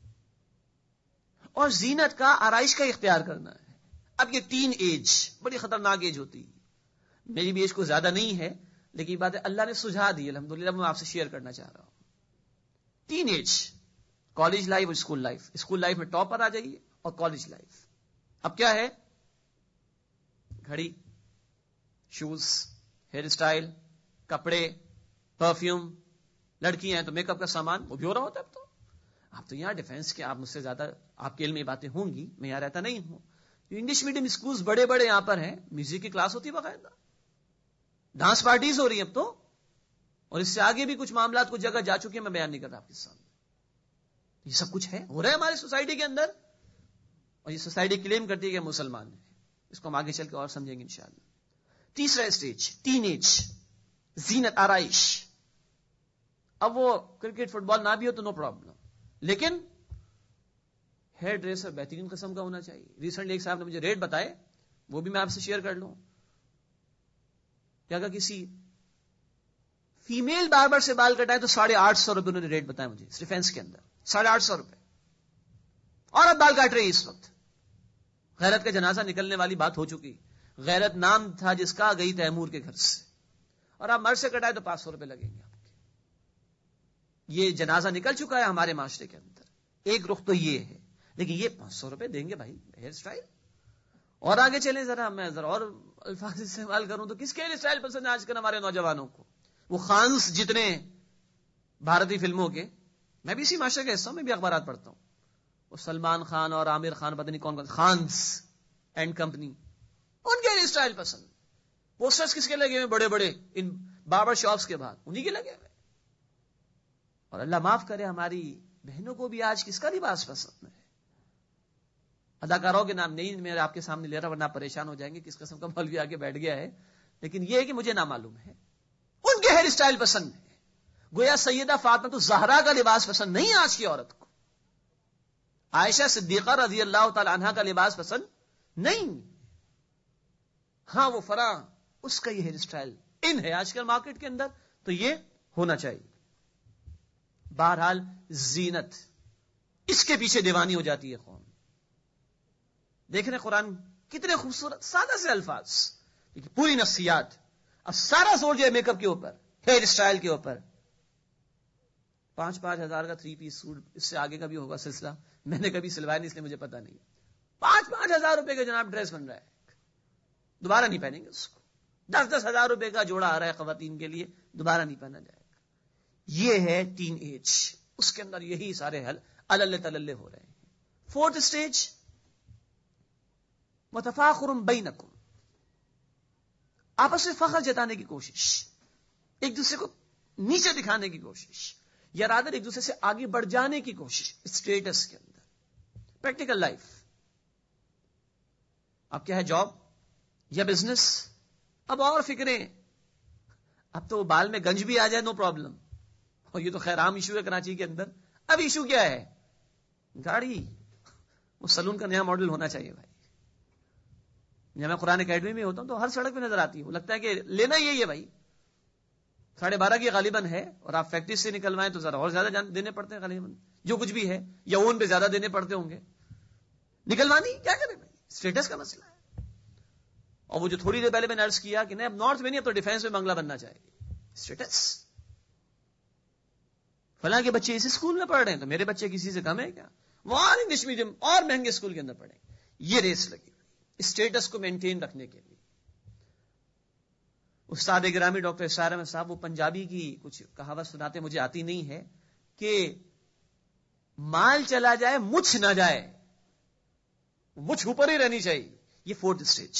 اور زینت کا آرائش کا اختیار کرنا ہے. اب یہ تین ایج بڑی خطرناک ایج ہوتی ہے. میری بھی ایج کو زیادہ نہیں ہے، لیکن بات ہے اللہ نے سجھا دی، الحمدللہ میں آپ سے شیئر کرنا چاہ رہا ہوں. تین ایج، کالج لائف اور اسکول لائف. اسکول لائف میں ٹاپ پر آ جائیے، اور کالج لائف اب کیا ہے؟ گھڑی، شوز، ہیئر اسٹائل، کپڑے، پرفیوم، لڑکیاں ہیں تو میک اپ کا سامان وہ بھی ہو رہا ہوتا ہے اب تو. آپ تو یہاں ڈیفینس کے، آپ مجھ سے زیادہ آپ کے علم میں باتیں ہوں گی، میں یہاں رہتا نہیں ہوں. انگلش میڈیم اسکولز بڑے بڑے یہاں پر ہیں، میوزک کی کلاس ہوتی ہے باقاعدہ، ڈانس پارٹیز ہو رہی ہیں اب تو، اور اس سے آگے بھی کچھ معاملات کچھ جگہ جا چکے ہیں، میں بیان نہیں کرتا آپ کے سامنے. یہ سب کچھ ہے، ہو رہا ہے ہماری سوسائٹی کے اندر، اور یہ سوسائٹی کلیم کرتی ہے کہ مسلمان ہیں. اس کو ہم آگے چل کے اور سمجھیں گے انشاءاللہ. تیسرا اسٹیج، ٹین ایج، زینت، آرائش. اب وہ کرکٹ فٹ بال نہ بھی ہو تو نو پرابلم، لیکن ہیئر ڈریسر بہترین قسم کا ہونا چاہیے. ریسنٹلی ایک صاحب نے مجھے ریٹ بتائے، وہ بھی میں آپ سے شیئر کر لوں. کیا کہ کسی فیمیل باربر سے بال کٹائے تو ساڑھے آٹھ سو روپے انہوں نے ریٹ بتایا مجھے صرف فینس کے اندر، ساڑھے آٹھ سو روپے. اور اب بال کاٹ رہی اس وقت. غیرت کا جنازہ نکلنے والی بات ہو چکی. غیرت نام تھا جس کا، گئی تیمور کے گھر سے، اور آپ مرد سے کٹائے تو پانچ سو روپے لگیں گے آپ کے. یہ جنازہ نکل چکا ہے ہمارے معاشرے کے اندر. ایک رخ تو یہ ہے، لیکن یہ پانچ سو روپے دیں گے بھائی ہیئر اسٹائل. اور آگے چلیں ذرا، میں ذرا اور الفاظ استعمال کروں تو کس کے ہیئر اسٹائل پسند ہے آج کل ہمارے نوجوانوں کو؟ وہ خانس جتنے بھارتی فلموں کے، میں بھی اسی معاشرے کا حصہ ہوں، میں بھی اخبارات پڑھتا ہوں. وہ سلمان خان اور عامر خان، پتہ نہیں کون کون، خانس اینڈ کمپنی، ان کے ہیئر اسٹائل پسند. پوسٹرز کس کے لگے ہوئے بڑے بڑے ان باربر شاپس کے بعد؟ انہی کے لگے ہوئے. اور اللہ معاف کرے، ہماری بہنوں کو بھی آج کس کا لباس پسند ہے؟ اداکاروں کے نام نہیں میں آپ کے سامنے لے رہا، ورنہ پریشان ہو جائیں گے کس قسم کا مولوی آگے بیٹھ گیا ہے. لیکن یہ ہے کہ مجھے نہ معلوم ہے. ان کے ہیئر اسٹائل پسند ہے. گویا سیدہ فاطمہ الزہرا کا لباس پسند نہیں آج کی عورت کو. عائشہ صدیقہ رضی اللہ تعالی عنہا کا لباس پسند نہیں. ہاں وہ فراں، اس کا یہ ہیئر اسٹائل ان ہے آج کل مارکیٹ کے اندر، تو یہ ہونا چاہیے. بہرحال زینت، اس کے پیچھے دیوانی ہو جاتی ہے قوم. دیکھ رہے قرآن کتنے خوبصورت سادہ سے الفاظ، لیکن پوری نفسیات. اب سارا زور جو ہے میک اپ کے اوپر، ہیئر اسٹائل کے اوپر. پانچ پانچ ہزار کا تھری پیس سوٹ، اس سے آگے کا بھی ہوگا سلسلہ، میں نے کبھی سلوایا نہیں اس لیے مجھے پتا نہیں. پانچ پانچ ہزار روپے کا جناب ڈریس بن رہا ہے، دوبارہ نہیں پہنیں گے اس کو. دس دس ہزار روپے کا جوڑا آ رہا ہے خواتین کے لیے، دوبارہ نہیں پہنا جائے گا. یہ ہے ٹین ایج، اس کے اندر یہی سارے حل اللہ تللے ہو رہے ہیں. فورتھ اسٹیج، متفاخر بینکم، آپس میں فخر جتانے کی کوشش، ایک دوسرے کو نیچے دکھانے کی کوشش، یا رادر ایک دوسرے سے آگے بڑھ جانے کی کوشش اسٹیٹس کے اندر. پریکٹیکل لائف، اب کیا ہے، جاب یا بزنس، اب اور فکریں. اب تو بال میں گنج بھی آ جائے نو پرابلم، اور یہ تو خیر عام ایشو ہے کراچی کے اندر. اب ایشو کیا ہے؟ گاڑی، وہ سلون کا نیا ماڈل ہونا چاہیے بھائی. جب میں قرآن اکیڈمی میں ہوتا ہوں تو ہر سڑک پہ نظر آتی ہے، وہ لگتا ہے کہ لینا ہی ہے بھائی. ساڑھے بارہ کی غالباً ہے، اور آپ فیکٹری سے نکلوائیں تو ذرا اور زیادہ دینے پڑتے ہیں غالباً، جو کچھ بھی ہے، یا اون پہ زیادہ دینے پڑتے ہوں گے. نکلوانی کیا کریں بھائی، اسٹیٹس کا مسئلہ ہے. اور وہ جو تھوڑی دیر پہلے میں نے عرض کیا کہ نہیں اب نارتھ میں نہیں، اب تو ڈیفینس میں بنگلہ بننا چاہیے. اسٹیٹس، فلاں کے بچے اس اسکول میں پڑھ رہے ہیں تو میرے بچے کسی سے کم ہے کیا؟ وہ اور انگلش میڈیم اور مہنگے اسکول کے اندر پڑھیں. یہ ریس لگی اسٹیٹس کو مینٹین رکھنے کے لیے. استاد گرامی ڈاکٹر اسرار احمد صاحب وہ پنجابی کی کچھ کہاوت سناتے، مجھے آتی نہیں ہے، کہ مال چلا جائے مچھ نہ جائے، مچھ اوپر ہی رہنی چاہیے. یہ فورتھ اسٹیج،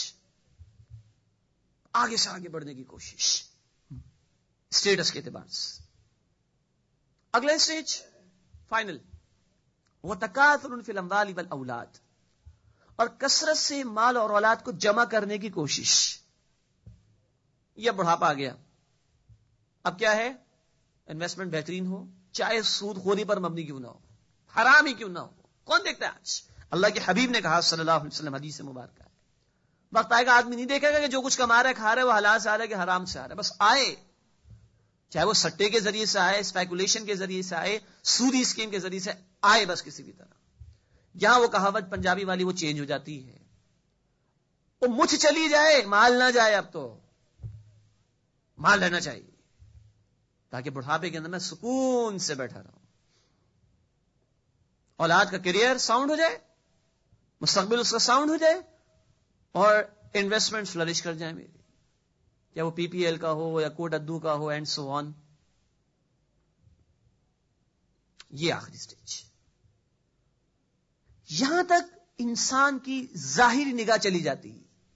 آگے سے آگے بڑھنے کی کوشش اسٹیٹس کے اعتبار سے. اگلا اسٹیج فائنل، وتکاثر فی الاموال والاولاد، اور کثرت سے مال اور اولاد کو جمع کرنے کی کوشش. یہ بڑھاپا آ گیا. اب کیا ہے، انویسٹمنٹ بہترین ہو، چاہے سود خوری پر مبنی کیوں نہ ہو، حرام ہی کیوں نہ ہو. کون دیکھتا ہے آج؟ اللہ کے حبیب نے کہا صلی اللہ علیہ وسلم حدیث مبارکہ ہے، وقت آئے گا آدمی نہیں دیکھے گا کہ جو کچھ کما رہا ہے کھا رہا ہے وہ حلال سے آ رہا ہے کہ حرام سے آ رہا ہے. بس آئے، چاہے وہ سٹے کے ذریعے سے آئے، اسپیکولیشن کے ذریعے سے آئے، سودی اسکیم کے ذریعے سے آئے، بس کسی بھی طرح. یہاں وہ کہاوت پنجابی والی وہ چینج ہو جاتی ہے، وہ مچھ چلی جائے مال نہ جائے. اب تو مال رہنا چاہیے تاکہ بڑھاپے کے اندر میں سکون سے بیٹھا رہوں، اولاد کا کیریئر ساؤنڈ ہو جائے، مستقبل اس کا ساؤنڈ ہو جائے، اور انویسٹمنٹ فلرش کر جائے میری. یا وہ پی پی ایل کا ہو یا کوٹ ادو کا ہو اینڈ سو آن. یہ آخری سٹیج. یہاں تک انسان کی ظاہری نگاہ چلی جاتی.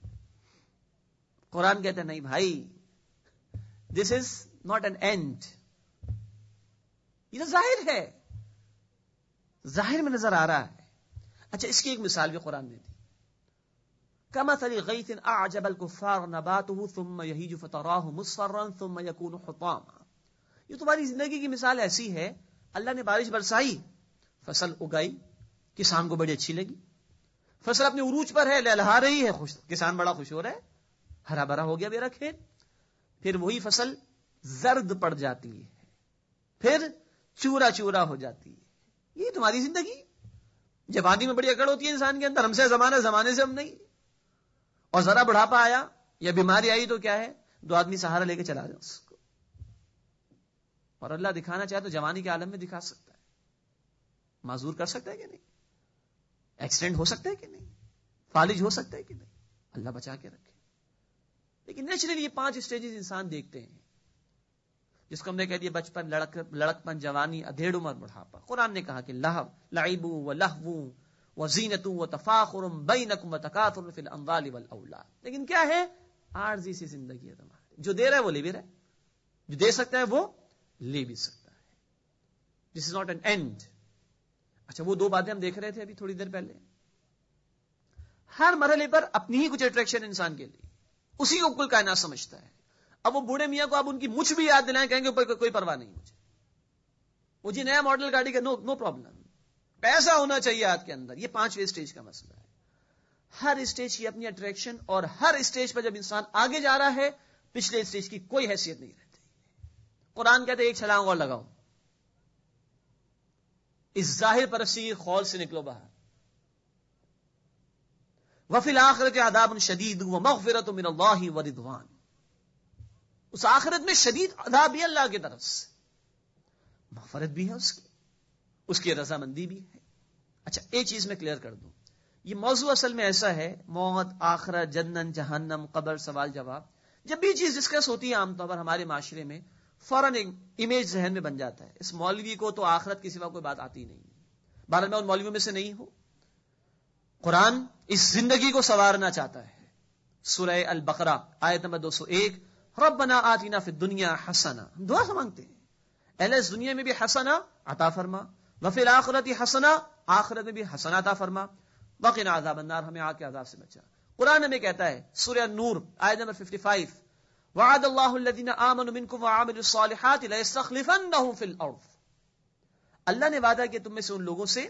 قرآن کہتا ہے نہیں بھائی، this is not an end. یہ تو ظاہر ہے، ظاہر میں نظر آ رہا ہے. اچھا اس کی ایک مثال بھی قرآن نے دی. کمثل غیث اعجب الکفار نباته ثم یہیج فتراه مصفرا ثم یکون حطاما. یہ تمہاری زندگی کی مثال ایسی ہے، اللہ نے بارش برسائی، فصل اگائی، کسان کو بڑی اچھی لگی، فصل اپنے عروج پر ہے، لہلہا رہی ہے، خوش، کسان بڑا خوش ہو رہا ہے، ہرا بھرا ہو گیا میرا کھیت. پھر وہی فصل زرد پڑ جاتی ہے، پھر چورا چورا ہو جاتی ہے. یہ تمہاری زندگی. جوانی میں بڑی اکڑ ہوتی ہے انسان کے اندر، ہم سے زمانہ زمانے سے ہم نہیں. اور ذرا بڑھاپا آیا یا بیماری آئی تو کیا ہے، دو آدمی سہارا لے کے چلا جائے اس کو. اور اللہ دکھانا چاہے تو جوانی کے عالم میں دکھا سکتا ہے. معذور کر سکتا ہے کہ نہیں؟ ایکسیڈنٹ ہو سکتا ہے کہ نہیں؟ فالج ہو سکتا ہے کہ نہیں؟ اللہ بچا کے رکھے. لیکن نیچرلی یہ پانچ سٹیجز انسان دیکھتے ہیں، جس کو ہم نے کہہ دیا بچپن، لڑک لڑکپن، جوانی، ادھیڑ عمر، بڑھاپا. قرآن نے کہا کہ لہو لعب و لہو و زینت و تفاخر بینکم و تکاثر فی الاموال والاولاد. لیکن کیا ہے، عارضی سی زندگی ہے تمہاری. جو دے رہا ہے وہ لے بھی رہا ہے، جو دے سکتا ہے وہ لے بھی سکتا ہے. This is not an end. اچھا وہ دو باتیں ہم دیکھ رہے تھے ابھی تھوڑی دیر پہلے. ہر مرحلے پر اپنی ہی کچھ اٹریکشن انسان کے لیے، اسی کو کل کائنات سمجھتا ہے. اب وہ بوڑھے میاں کو آپ ان کی مجھ بھی یاد دلائیں، کہیں گے کوئی پرواہ نہیں مجھے، وہ جی نیا ماڈل گاڑی کا، نو نو پرابلم. پیسہ ہونا چاہیے ہاتھ کے اندر. یہ پانچویں اسٹیج کا مسئلہ ہے. ہر اسٹیج کی اپنی اٹریکشن، اور ہر اسٹیج پر جب انسان آگے جا رہا ہے پچھلے اسٹیج کی کوئی حیثیت نہیں رہتی. قرآن کہتے ایک چھلانگ اور لگاؤ، اس ظاہر پرستی کی خول سے نکلو باہر. وفی الآخرۃ عذاب شدید ومغفرۃ من اللہ ورضوان. اس آخرت میں شدید عذاب بھی اللہ کی طرف سے، مغفرت بھی ہے اس کی، اس کی رضامندی بھی ہے. اچھا ایک چیز میں کلیئر کر دوں، یہ موضوع اصل میں ایسا ہے، موت، آخرت، جنت، جہنم، قبر، سوال جواب. جب بھی چیز ڈسکس ہوتی ہے عام طور پر ہمارے معاشرے میں فوراً ایک امیج ذہن میں بن جاتا ہے، اس مولوی کو تو آخرت کے سوا کوئی بات آتی نہیں. بہرحال میں ان مولویوں میں سے نہیں ہوں. قرآن اس زندگی کو سنوارنا چاہتا ہے. سورہ البقرہ آیت نمبر دو سو ایک، ربنا آتنا فی الدنیا حسنہ. ہم دعا سے مانگتے ہیں، اہل اس دنیا میں بھی حسنہ عطا فرما، وفی الآخرۃ حسنہ، آخرت میں بھی حسنہ عطا فرما، وقنا عذاب النار، ہمیں آگ کے عذاب سے بچا. قرآن ہمیں کہتا ہے سورہ نور آیت نمبر پچپن، وعد اللہ الذین آمنوا منکم وعملوا الصالحات لیستخلفنہم فی الارض. اللہ نے وعدہ کیا تم میں سے ان لوگوں سے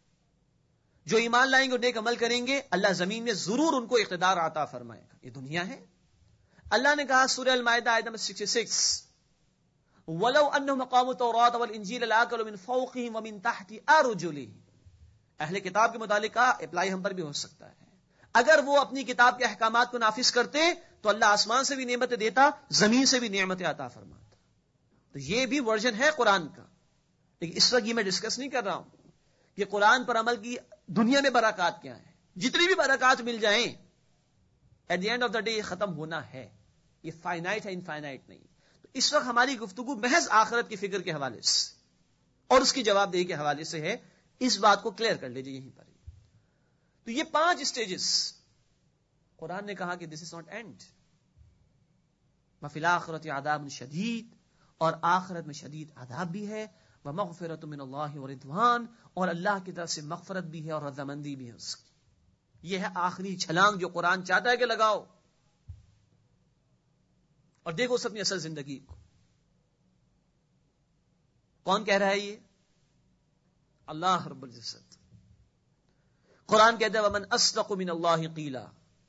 جو ایمان لائیں گے اور نیک عمل کریں گے، اللہ زمین میں ضرور ان کو اقتدار عطا فرمائے گا. یہ دنیا ہے. اللہ نے کہا سورہ المائدہ آیت نمبر چھیاسٹھ، وَلَوْ أَنَّهُمْ أَقَامُوا التَّوْرَاةَ وَالْإِنْجِيلَ لَآكَلُوا مِنْ فَوْقِهِمْ وَمِنْ تَحْتِ أَرْجُلِهِمْ. اہل کتاب کے متعلق اپلائی ہم پر بھی ہو سکتا ہے. اگر وہ اپنی کتاب کے احکامات کو نافذ کرتے تو اللہ آسمان سے بھی نعمتیں دیتا، زمین سے بھی نعمتیں عطا فرماتا. تو یہ بھی ورژن ہے قرآن کا. لیکن اس وقت یہ میں ڈسکس نہیں کر رہا ہوں کہ قرآن پر عمل کی دنیا میں برکات کیا ہیں. جتنی بھی برکات مل جائیں at the end of the day یہ ختم ہونا ہے. یہ فائنائٹ ہے، انفائنائٹ نہیں. تو اس وقت ہماری گفتگو محض آخرت کی فکر کے حوالے سے اور اس کی جواب دہی کے حوالے سے ہے. اس بات کو کلیئر کر لیجیے یہیں پر. تو یہ پانچ اسٹیجز قرآن نے کہا کہ دس از ناٹ اینڈ. وفی الآخرۃ عذاب شدید، اور آخرت میں شدید عذاب بھی ہے، ومغفرۃ من اللہ ورضوان، اور اللہ کی طرف سے مغفرت بھی ہے اور رضامندی بھی ہے اس کی. یہ ہے آخری چھلانگ جو قرآن چاہتا ہے کہ لگاؤ. اور دیکھو اس اپنی اصل زندگی کو. کون کہہ رہا ہے یہ؟ اللہ رب العزت. قرآن کہتا ہے ومن اصدق من اللہ قیلا،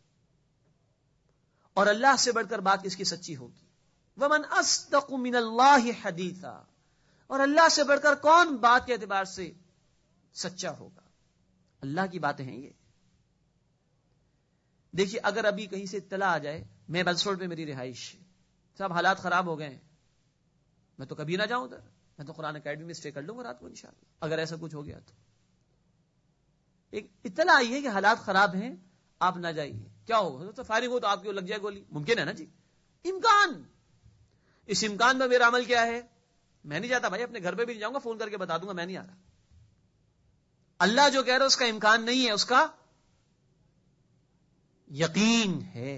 اور اللہ سے بڑھ کر بات کس کی سچی ہوگی. ومن اصدق من اللہ حدیثا، اور اللہ سے بڑھ کر کون بات کے اعتبار سے سچا ہوگا. اللہ کی باتیں ہیں یہ. دیکھیے اگر ابھی کہیں سے اطلاع آ جائے میں بلسوڑ پہ میری رہائش، سب حالات خراب ہو گئے ہیں، میں تو کبھی نہ جاؤں ادھر، میں تو قرآن اکیڈمی میں اسٹے کر لوں گا رات کو انشاءاللہ. اگر ایسا کچھ ہو گیا تو ایک اطلاع آئی ہے کہ حالات خراب ہیں، آپ نہ جائیے. کیا ہوگا؟ تو فائرنگ ہو تو آپ کو لگ جائے گولی، ممکن ہے نا جی. امکان. اس امکان میں میرا عمل کیا ہے؟ میں نہیں جاتا بھائی، اپنے گھر پہ بھی نہیں جاؤں گا، فون کر کے بتا دوں گا میں نہیں آ رہا. اللہ جو کہہ رہا ہے اس کا امکان نہیں ہے، اس کا یقین ہے.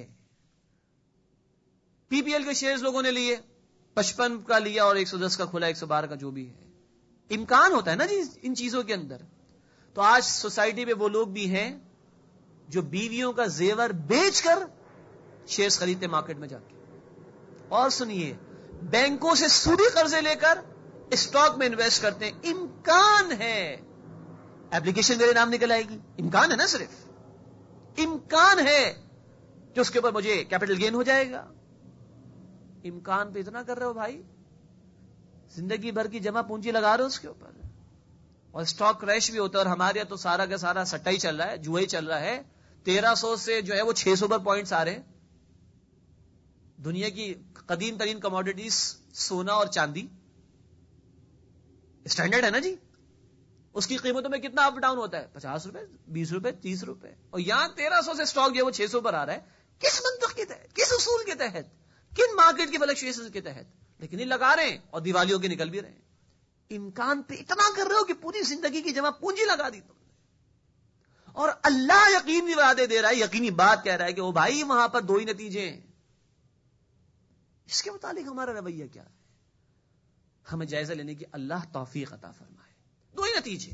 پی پی ایل کے شیئرز لوگوں نے لیے، پچپن کا لیا اور ایک سو دس کا کھلا، ایک سو بارہ کا جو بھی ہے. امکان ہوتا ہے نا جی ان چیزوں کے اندر. تو آج سوسائٹی میں وہ لوگ بھی ہیں جو بیویوں کا زیور بیچ کر شیئرز خریدتے مارکیٹ میں جا کے. اور سنیے، بینکوں سے سودی قرضے لے کر اسٹاک میں انویسٹ کرتے ہیں. امکان ہے، ایپلیکیشن میرے نام نکل آئے گی، امکان ہے نا، صرف امکان ہے کہ اس کے اوپر مجھے کیپٹل گین ہو جائے گا. امکان پہ اتنا کر رہے ہو بھائی، زندگی بھر کی جمع پونجی لگا رہے ہو اس کے اوپر، اور اسٹاک کریش بھی ہوتا ہے. اور ہمارے یہاں تو سارا کا سارا سٹا ہی چل رہا ہے، جوا ہی چل رہا ہے. تیرہ سو سے جو ہے وہ چھ سو پر پوائنٹس آ رہے ہیں. دنیا کی قدیم ترین کموڈیٹیز سونا اور چاندی اسٹینڈرڈ ہے نا جی، اس کی قیمتوں میں کتنا اپ ڈاؤن ہوتا ہے؟ پچاس روپے، بیس روپے، تیس روپے. اور یہاں تیرہ سو سے اسٹاک جو ہے وہ چھ سو پر آ رہا ہے. کس منطق کے تحت، کس اصول کے تحت، کن مارکیٹ کی فلکچویشن کے تحت؟ لیکن یہ لگا رہے ہیں اور دیوالیوں کے نکل بھی رہے ہیں. امکان پہ اتنا کر رہے ہو کہ پوری زندگی کی جمع پونجی لگا دی تم نے. اور اللہ یقین بھی وعدے دے رہا ہے، یقینی بات کہہ رہا ہے کہ وہ بھائی وہاں پر دو ہی نتیجے ہیں. اس کے متعلق ہمارا رویہ کیا ہے؟ ہمیں جائزہ لینے کی اللہ توفیق عطا فرمائے. دو ہی نتیجے.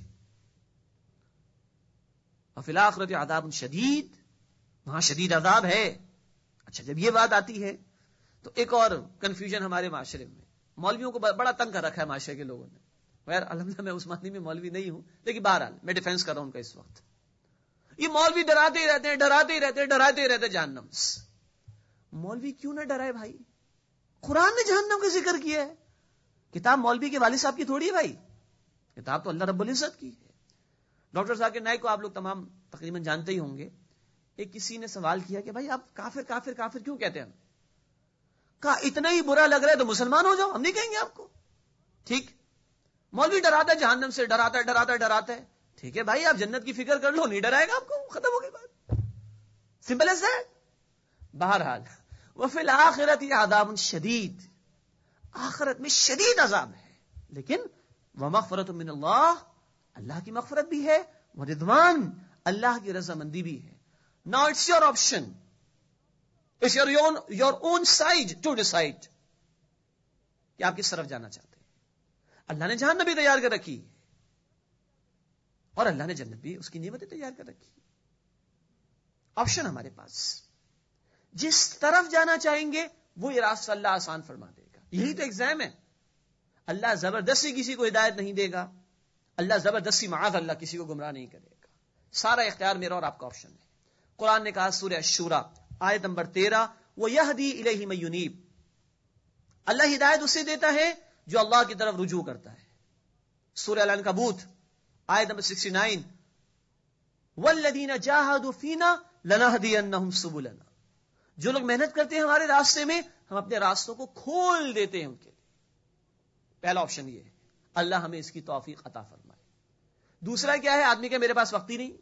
وفی الآخرۃ عذاب شدید، وہاں شدید عذاب ہے. اچھا، جب یہ بات آتی ہے تو ایک اور کنفیوژن ہمارے معاشرے میں، مولویوں کو بڑا تنگ کر رکھا ہے معاشرے کے لوگوں نے. خیر الحمدللہ میں عثمانی میں مولوی نہیں ہوں، لیکن بہرحال میں ڈیفینس کر رہا ہوں ان کا اس وقت. یہ مولوی ڈراتے ہی رہتے ہیں، ڈراتے ہی رہتے ہیں، ڈراتے ہی رہتے ہیں جہنم سے. مولوی کیوں نہ ڈرائے بھائی؟ قرآن نے جہنم کا ذکر کیا ہے. کتاب مولوی کے والد صاحب کی تھوڑی ہے بھائی، کتاب تو اللہ رب العزت کی ہے. ڈاکٹر ذاکر نائک کو آپ لوگ تمام تقریباً جانتے ہی ہوں گے. ایک کسی نے سوال کیا کہ بھائی آپ کافر کافر کافر کیوں کہتے ہیں؟ کہا اتنا ہی برا لگ رہا ہے تو مسلمان ہو جاؤ، ہم نہیں کہیں گے آپ کو. ٹھیک، مولوی ڈراتا ہے جہنم سے، ڈراتا ہے ڈراتا ہے ڈراتا ہے. ٹھیک ہے بھائی، آپ جنت کی فکر کر لو، نہیں ڈرائے گا آپ کو، ختم ہو گئی بات. Simple as that. بہرحال وفی الآخرۃ عذاب شدید، آخرت میں شدید عذاب ہے. لیکن ومغفرۃ من اللہ، اللہ کی مغفرت بھی ہے، ورضوان، اللہ کی رضامندی بھی ہے. Now it's your option. It's your own, your own side to decide کہ آپ کس طرف جانا چاہتے ہیں. اللہ نے جہنم بھی تیار کر رکھی اور اللہ نے جنت بھی، اس کی نعمتیں تیار کر رکھی. آپشن ہمارے پاس، جس طرف جانا چاہیں گے وہ یہ راستہ اللہ آسان فرما دے گا. یہی تو ایگزام ہے. اللہ زبردستی کسی کو ہدایت نہیں دے گا، اللہ زبردستی معاذ اللہ کسی کو گمراہ نہیں کرے گا. سارا اختیار میرا اور آپ کا آپشن ہے. قرآن نے کہا سورہ الشورى آیت نمبر تیرہ، وَيَهْدِي إِلَيْهِ مَن يُنِيبُ، اللہ ہدایت اسے دیتا ہے جو اللہ کی طرف رجوع کرتا ہے. سورہ العنکبوت آیت نمبر انسٹھ، وَالَّذِينَ جَاهَدُوا فِينَا لَنَهْدِيَنَّهُمْ سُبُلَنَا، جو لوگ محنت کرتے ہیں ہمارے راستے میں، ہم اپنے راستوں کو کھول دیتے ہیں ان کے لیے. پہلا آپشن یہ ہے، اللہ ہمیں اس کی توفیق عطا فرمائے. دوسرا کیا ہے؟ آدمی کہ میرے پاس وقت ہی نہیں.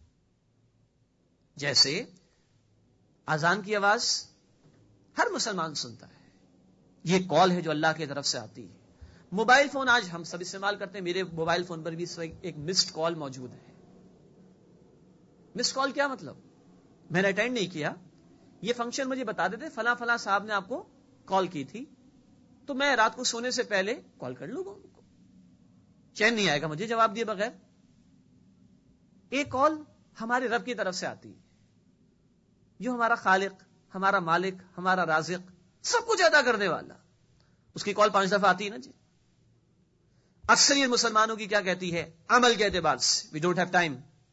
جیسے اذان کی آواز ہر مسلمان سنتا ہے، یہ کال ہے جو اللہ کی طرف سے آتی ہے. موبائل فون آج ہم سب استعمال کرتے ہیں، میرے موبائل فون پر بھی ایک مسڈ کال موجود ہے. مسڈ کال کیا مطلب؟ میں نے اٹینڈ نہیں کیا، یہ فنکشن مجھے بتا دیتے فلاں فلاں صاحب نے آپ کو کال کی تھی، تو میں رات کو سونے سے پہلے کال کر لوں گا ان کو. چین نہیں آئے گا مجھے جواب دیے بغیر. ایک کال ہمارے رب کی طرف سے آتی ہے، جو ہمارا خالق، ہمارا مالک، ہمارا رازق، سب کچھ ادا کرنے والا، اس کی کال پانچ دفعہ آتی ہے نا جی. اکثریت مسلمانوں کی کیا کہتی ہے؟ عمل کے اعتبار سے وی ڈونٹ ہیو ٹائم،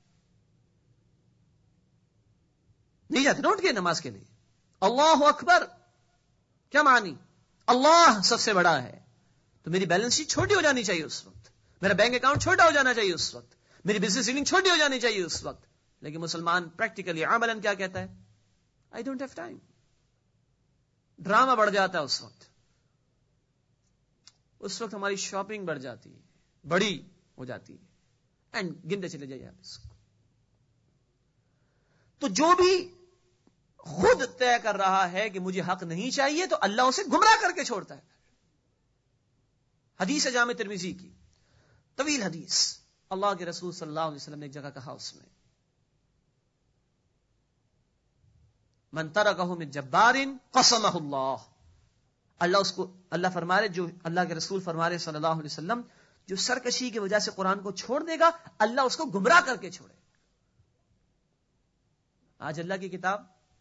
نہیں جاتے نا اٹھ کے نماز کے لیے. اللہ اکبر کیا معنی؟ اللہ سب سے بڑا ہے. تو میری بیلنس شیٹ چھوٹی ہو جانی چاہیے اس وقت، میرا بینک اکاؤنٹ چھوٹا ہو جانا چاہیے اس وقت، میری بزنس ڈیلنگ چھوٹی ہو جانی چاہیے اس وقت. لیکن مسلمان پریکٹیکلی عملاً کیا کہتا ہے؟ I don't have time. Drama بڑھ جاتا ہے اس وقت. اس وقت ہماری شاپنگ بڑھ جاتی ہے، بڑی ہو جاتی ہے، اینڈ گنتے چلے جائیے آپ اس کو. تو جو بھی خود طے کر رہا ہے کہ مجھے حق نہیں چاہیے تو اللہ اسے گمراہ کر کے چھوڑتا ہے. حدیث جامع ترمذی کی طویل حدیث, اللہ کے رسول صلی اللہ علیہ وسلم نے ایک جگہ کہا, اس میں من ترکہ من جبار قسمہ اللہ, اللہ اس کو, اللہ فرما رہے, جو اللہ کے رسول فرما رہے صلی اللہ علیہ وسلم, جو سرکشی کی وجہ سے قرآن کو چھوڑ دے گا اللہ اس کو گمراہ کر کے چھوڑے. آج اللہ کی کتاب,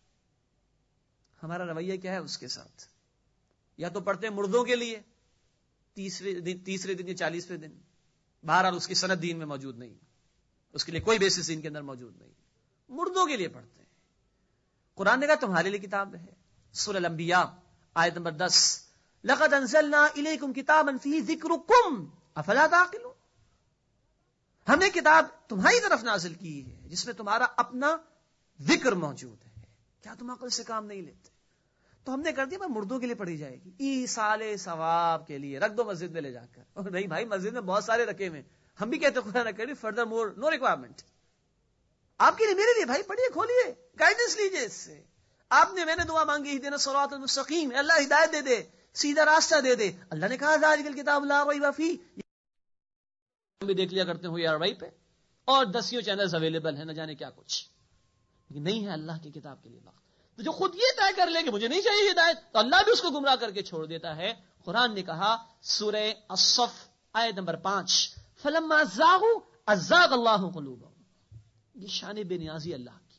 ہمارا رویہ کیا ہے اس کے ساتھ؟ یا تو پڑھتے ہیں مردوں کے لیے تیسرے دن, تیسرے دن یا چالیسویں دن, بہرحال اس کی سند دین میں موجود نہیں, اس کے لیے کوئی بیسس دین کے اندر موجود نہیں, مردوں کے لیے پڑھتے ہیں. قرآن نے کہا تمہارے لیے کتاب ہے. سورہ الانبیاء آیت نمبر دس, لقد انزلنا الیکم کتابا فیہ ذکرکم افلا تعقلون, ہم نے کتاب تمہاری طرف نازل کی ہے جس میں تمہارا اپنا ذکر موجود ہے, کیا تم عقل سے کام نہیں لیتے؟ تو ہم نے کر دیا مردوں کے لیے پڑھی جائے گی, ایصال ثواب کے لیے, رکھ دو مسجد میں لے جا کر. اور نہیں بھائی, مسجد میں بہت سارے رکھے ہوئے, ہم بھی کہتے قرآن کریم فردر مور نو ریکوائرمنٹ, آپ کے لیے میرے لیے, بھائی پڑھیے, کھولیے, گائیڈنس لیجیے اس سے. آپ نے, میں نے دعا مانگی اہدنا الصراط المستقیم, اللہ ہدایت دے دے, سیدھا راستہ دے دے. اللہ نے کہا ذالک الکتاب لا ریب فیہ, ہم بھی دیکھ لیا کرتے ہو یار بھائی پہ, اور دسیوں چینلز اویلیبل ہیں, نہ جانے کیا کچھ, لیکن نہیں ہے اللہ کی کتاب کے لیے وقت. تو جو خود یہ طے کر لے کہ مجھے نہیں چاہیے ہدایت, تو اللہ بھی اس کو گمراہ کر کے چھوڑ دیتا ہے. قرآن نے کہا سورہ الصف آیت نمبر پانچ, فلما زاغوا ازاغ اللہ قلوبہم, یہ شان بے نیازی اللہ کی,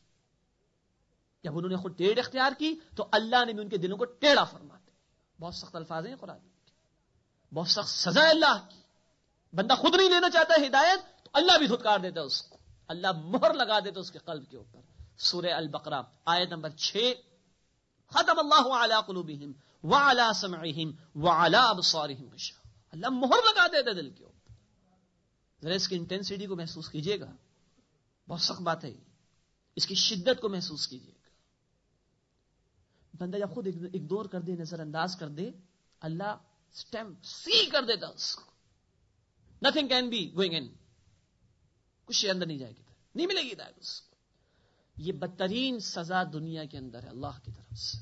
جب انہوں نے خود ٹیڑھ اختیار کی تو اللہ نے بھی ان کے دلوں کو ٹیڑھا فرما دیا. بہت سخت الفاظ ہیں قرآن کے, بہت سخت سزا ہے اللہ کی. بندہ خود نہیں لینا چاہتا ہے ہدایت تو اللہ بھی دھتکار دیتا ہے اس کو, اللہ مہر لگا دیتا اس کے قلب کے اوپر. سورہ البقرہ آیت نمبر چھ, ختم اللہ علی قلوبہم وعلی سمعہم وعلی ابصارہم غشاوہ, اللہ مہر لگا دیتا ہے دل کے اوپر. ذرا اس کی انٹینسٹی کو محسوس کیجئے گا, بہت سخت بات ہے, اس کی شدت کو محسوس کیجئے گا. بندہ جب خود اگنور کر دے, نظر انداز کر دے, اللہ سٹیمپ سیل کر دیتا اس کو. Nothing can be going in, کچھ اندر نہیں جائے گی, نہیں ملے گی ہدایت اس کو. یہ بدترین سزا دنیا کے اندر ہے اللہ کی طرف سے.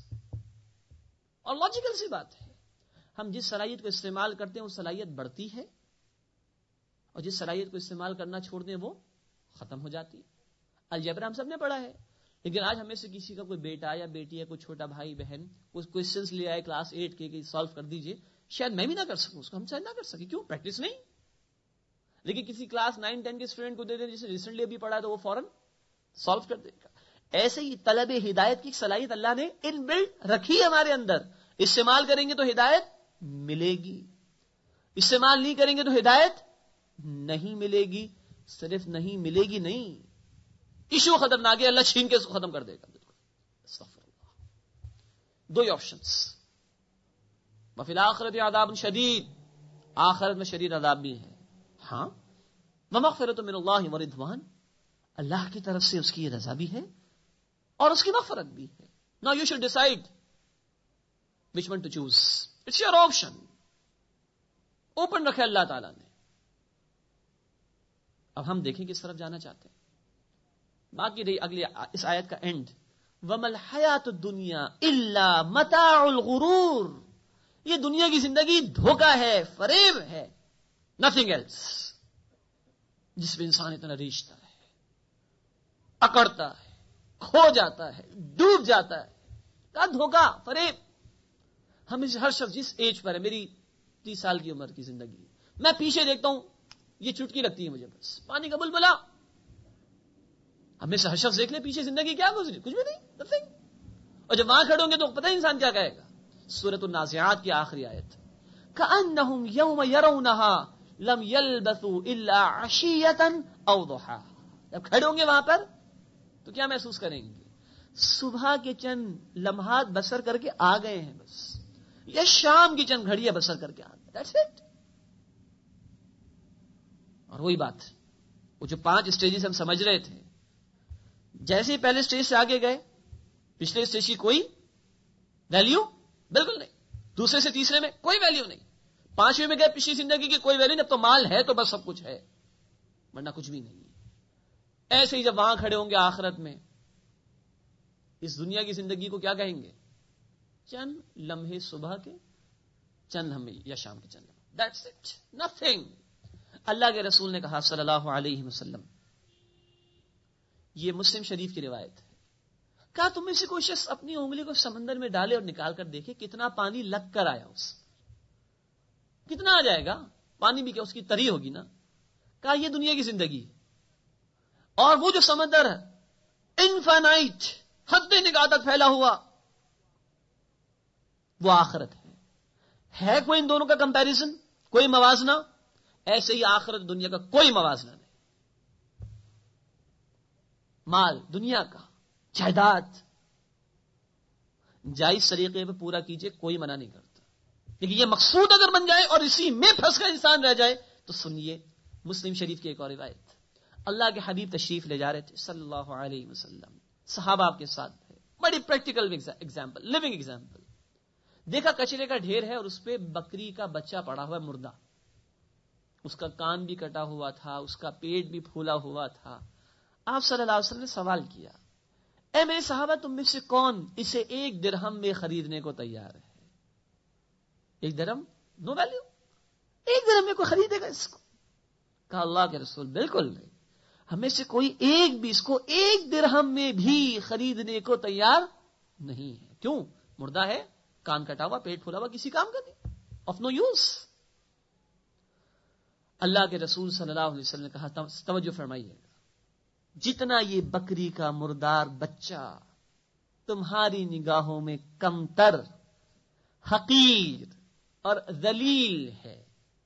اور لاجیکل سی بات ہے, ہم جس صلاحیت کو استعمال کرتے ہیں وہ صلاحیت بڑھتی ہے, اور جس صلاحیت کو استعمال کرنا چھوڑ دیں وہ ختم ہو جاتی ہے. الجبر ہم سب نے پڑھا ہے, لیکن آج ہمیں سے کسی کا کوئی بیٹا یا بیٹی یا کوئی چھوٹا بھائی بہن کچھ کوشچنس لے آئے کلاس ایٹ کے سالو کر دیجئے, شاید میں بھی نہ کر سکوں اس کو, ہم شاید نہ کر سکیں, کیوں؟ پریکٹس نہیں. لیکن کسی کلاس نائن ٹین کے اسٹوڈنٹ کو دے دیں جسے ریسنٹلی ابھی پڑھا تو وہ فوراً سالو کر دے گا. ایسے ہی طلب ہدایت کی صلاحیت اللہ نے ان بلڈ رکھی ہمارے اندر, استعمال کریں گے تو ہدایت ملے گی, استعمال نہیں کریں گے تو ہدایت نہیں ملے گی. صرف نہیں ملے گی نہیں, ایشو خطرناک ہے, اللہ چھین کے اس کو ختم کر دے گا. بالکل استغفر اللہ. دو ہی آپشنس, وفی الآخرۃ عذاب شدید, آخرت میں شدید عذاب بھی ہے. ہاں, ومغفرۃ من اللہ ورضوان, اللہ کی طرف سے اس کی رضا بھی ہے اور اس کی مغفرت بھی ہے. Now you should decide which one to choose. It's your option. Open رکھے اللہ تعالیٰ نے. اب ہم دیکھیں کس طرف جانا چاہتے ہیں. باقی رہی اگلی اس آیت کا اینڈ, وَمَا الْحَيَاةُ الدُّنْيَا إِلَّا مَتَاعُ الْغُرُورِ, یہ دنیا کی زندگی دھوکہ ہے, فریب ہے, nothing else. جس میں انسان اتنا ریچھتا ہے, اکڑتا ہے, کھو جاتا ہے, ڈوب جاتا ہے, کا دھوکہ, فریب. ہم ہر شخص جس ایج پر ہے, میری تیس سال کی عمر کی زندگی, میں پیچھے دیکھتا ہوں یہ چٹکی لگتی ہے مجھے, بس پانی کا بلبلا. ہمیں سے ہر شخص دیکھ لے پیچھے زندگی کیا گزری, کچھ بھی نہیں, nothing. اور جب وہاں کھڑے ہوں گے تو پتہ انسان کیا کہے گا. سورۃ النازعات کی آخری آیت, کأنہم یوم یرونہا لم یلبثوا الا عشیۃ او ضحاہا, جب کھڑے ہوں گے وہاں پر تو کیا محسوس کریں گے, صبح کے چند لمحات بسر کر کے آ گئے ہیں بس, یا شام کی چند گھڑیاں بسر کر کے آ گئے, دیٹس اٹ. اور وہی بات, وہ جو پانچ اسٹیجز ہم سمجھ رہے تھے, جیسے ہی پہلے اسٹیج سے آگے گئے پچھلے اسٹیج کی کوئی ویلیو بالکل نہیں, دوسرے سے تیسرے میں کوئی ویلیو نہیں, پانچویں میں گئے پچھلی زندگی کی کوئی ویلیو نہیں, اب تو مال ہے تو بس سب کچھ ہے, ورنہ کچھ بھی نہیں. ایسے ہی جب وہاں کھڑے ہوں گے آخرت میں, اس دنیا کی زندگی کو کیا کہیں گے؟ چند لمحے صبح کے، چند لمحے یا شام کے چند لمحے، دیٹس اٹ، نتھنگ۔ اللہ کے رسول نے کہا صلی اللہ علیہ وسلم، یہ مسلم شریف کی روایت ہے، کہا تم میں سے کوئی شخص اپنی انگلی کو سمندر میں ڈالے اور نکال کر دیکھے کتنا پانی لگ کر آیا، اس کتنا آ جائے گا؟ پانی بھی کیا اس کی تری ہوگی نا۔ کہا یہ دنیا کی زندگی ہے، اور وہ جو سمندر ہے انفینائٹ، حد نگاہ تک پھیلا ہوا، وہ آخرت ہے۔ ہے کوئی ان دونوں کا کمپیریزن، کوئی موازنہ؟ ایسے ہی آخرت دنیا کا کوئی موازنہ نہیں۔ مال دنیا کا، جائیداد جائز طریقے پہ پورا کیجئے، کوئی منع نہیں کرتا، لیکن یہ مقصود اگر بن جائے اور اسی میں پھنس کر انسان رہ جائے تو سنیے مسلم شریف کی ایک اور روایت۔ اللہ کے حبیب تشریف لے جا رہے تھے صلی اللہ علیہ وسلم، صحابہ آپ کے ساتھ تھے، بڑی پریکٹیکل ایگزامپل، لیونگ ایگزامپل۔ دیکھا کچرے کا ڈھیر ہے اور اس پہ بکری کا بچہ پڑا ہوا ہے مردہ، اس کا کان بھی کٹا ہوا تھا، اس کا پیٹ بھی پھولا ہوا تھا۔ آپ صلی اللہ علیہ وسلم نے سوال کیا، اے میرے صحابہ تم میں سے کون اسے ایک درہم میں خریدنے کو تیار ہے؟ ایک درہم، نو ویلیو، ایک درہم میں کوئی خریدے گا اس کو؟ کہا اللہ کے رسول بالکل نہیں، ہمیں سے کوئی ایک بھی اس کو ایک درہم میں بھی خریدنے کو تیار نہیں ہے۔ کیوں؟ مردہ ہے، کان کٹا ہوا، پیٹ پھولا ہوا، کسی کام کا نہیں، آف نو یوز۔ اللہ کے رسول صلی اللہ علیہ وسلم نے کہا توجہ فرمائیے، جتنا یہ بکری کا مردار بچہ تمہاری نگاہوں میں کمتر، حقیر اور ذلیل ہے،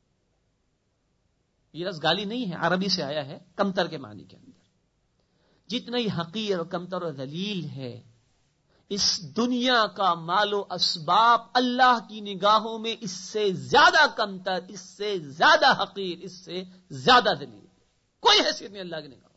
یہ لفظ گالی نہیں ہے، عربی سے آیا ہے کمتر کے معنی کے اندر، جتنا ہی حقیر اور کمتر اور ذلیل ہے، اس دنیا کا مال و اسباب اللہ کی نگاہوں میں اس سے زیادہ کمتر، اس سے زیادہ حقیر، اس سے زیادہ ذلیل، کوئی حیثیت نہیں اللہ کی نگاہوں۔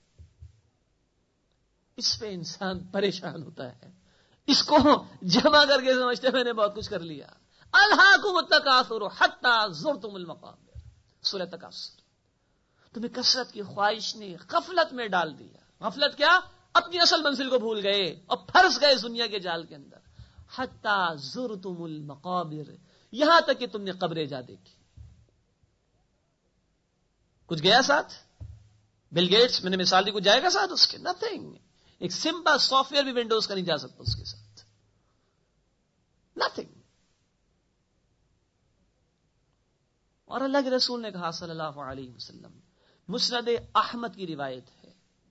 اس پہ انسان پریشان ہوتا ہے، اس کو جمع کر کے سمجھتے میں نے بہت کچھ کر لیا۔ الہاکم التکاثر حتی زرتم المقابر، سورہ تکاثر۔ تمہیں کثرت کی خواہش نے غفلت میں ڈال دیا۔ غفلت کیا؟ اپنی اصل منزل کو بھول گئے اور پھنس گئے اس دنیا کے جال کے اندر۔ حتی زرتم المقابر، یہاں تک کہ تم نے قبریں جا دیکھی۔ کچھ گیا ساتھ؟ بل گیٹس، میں نے مثال دی، کچھ جائے گا ساتھ اس کے؟ نتھنگ۔ ایک سمپل سافٹ ویئر بھی ونڈوز کا نہیں جا سکتا اس کے ساتھ، نتھنگ۔ اور اللہ کے رسول نے کہا صلی اللہ علیہ وسلم، مسند احمد کی روایت ہے،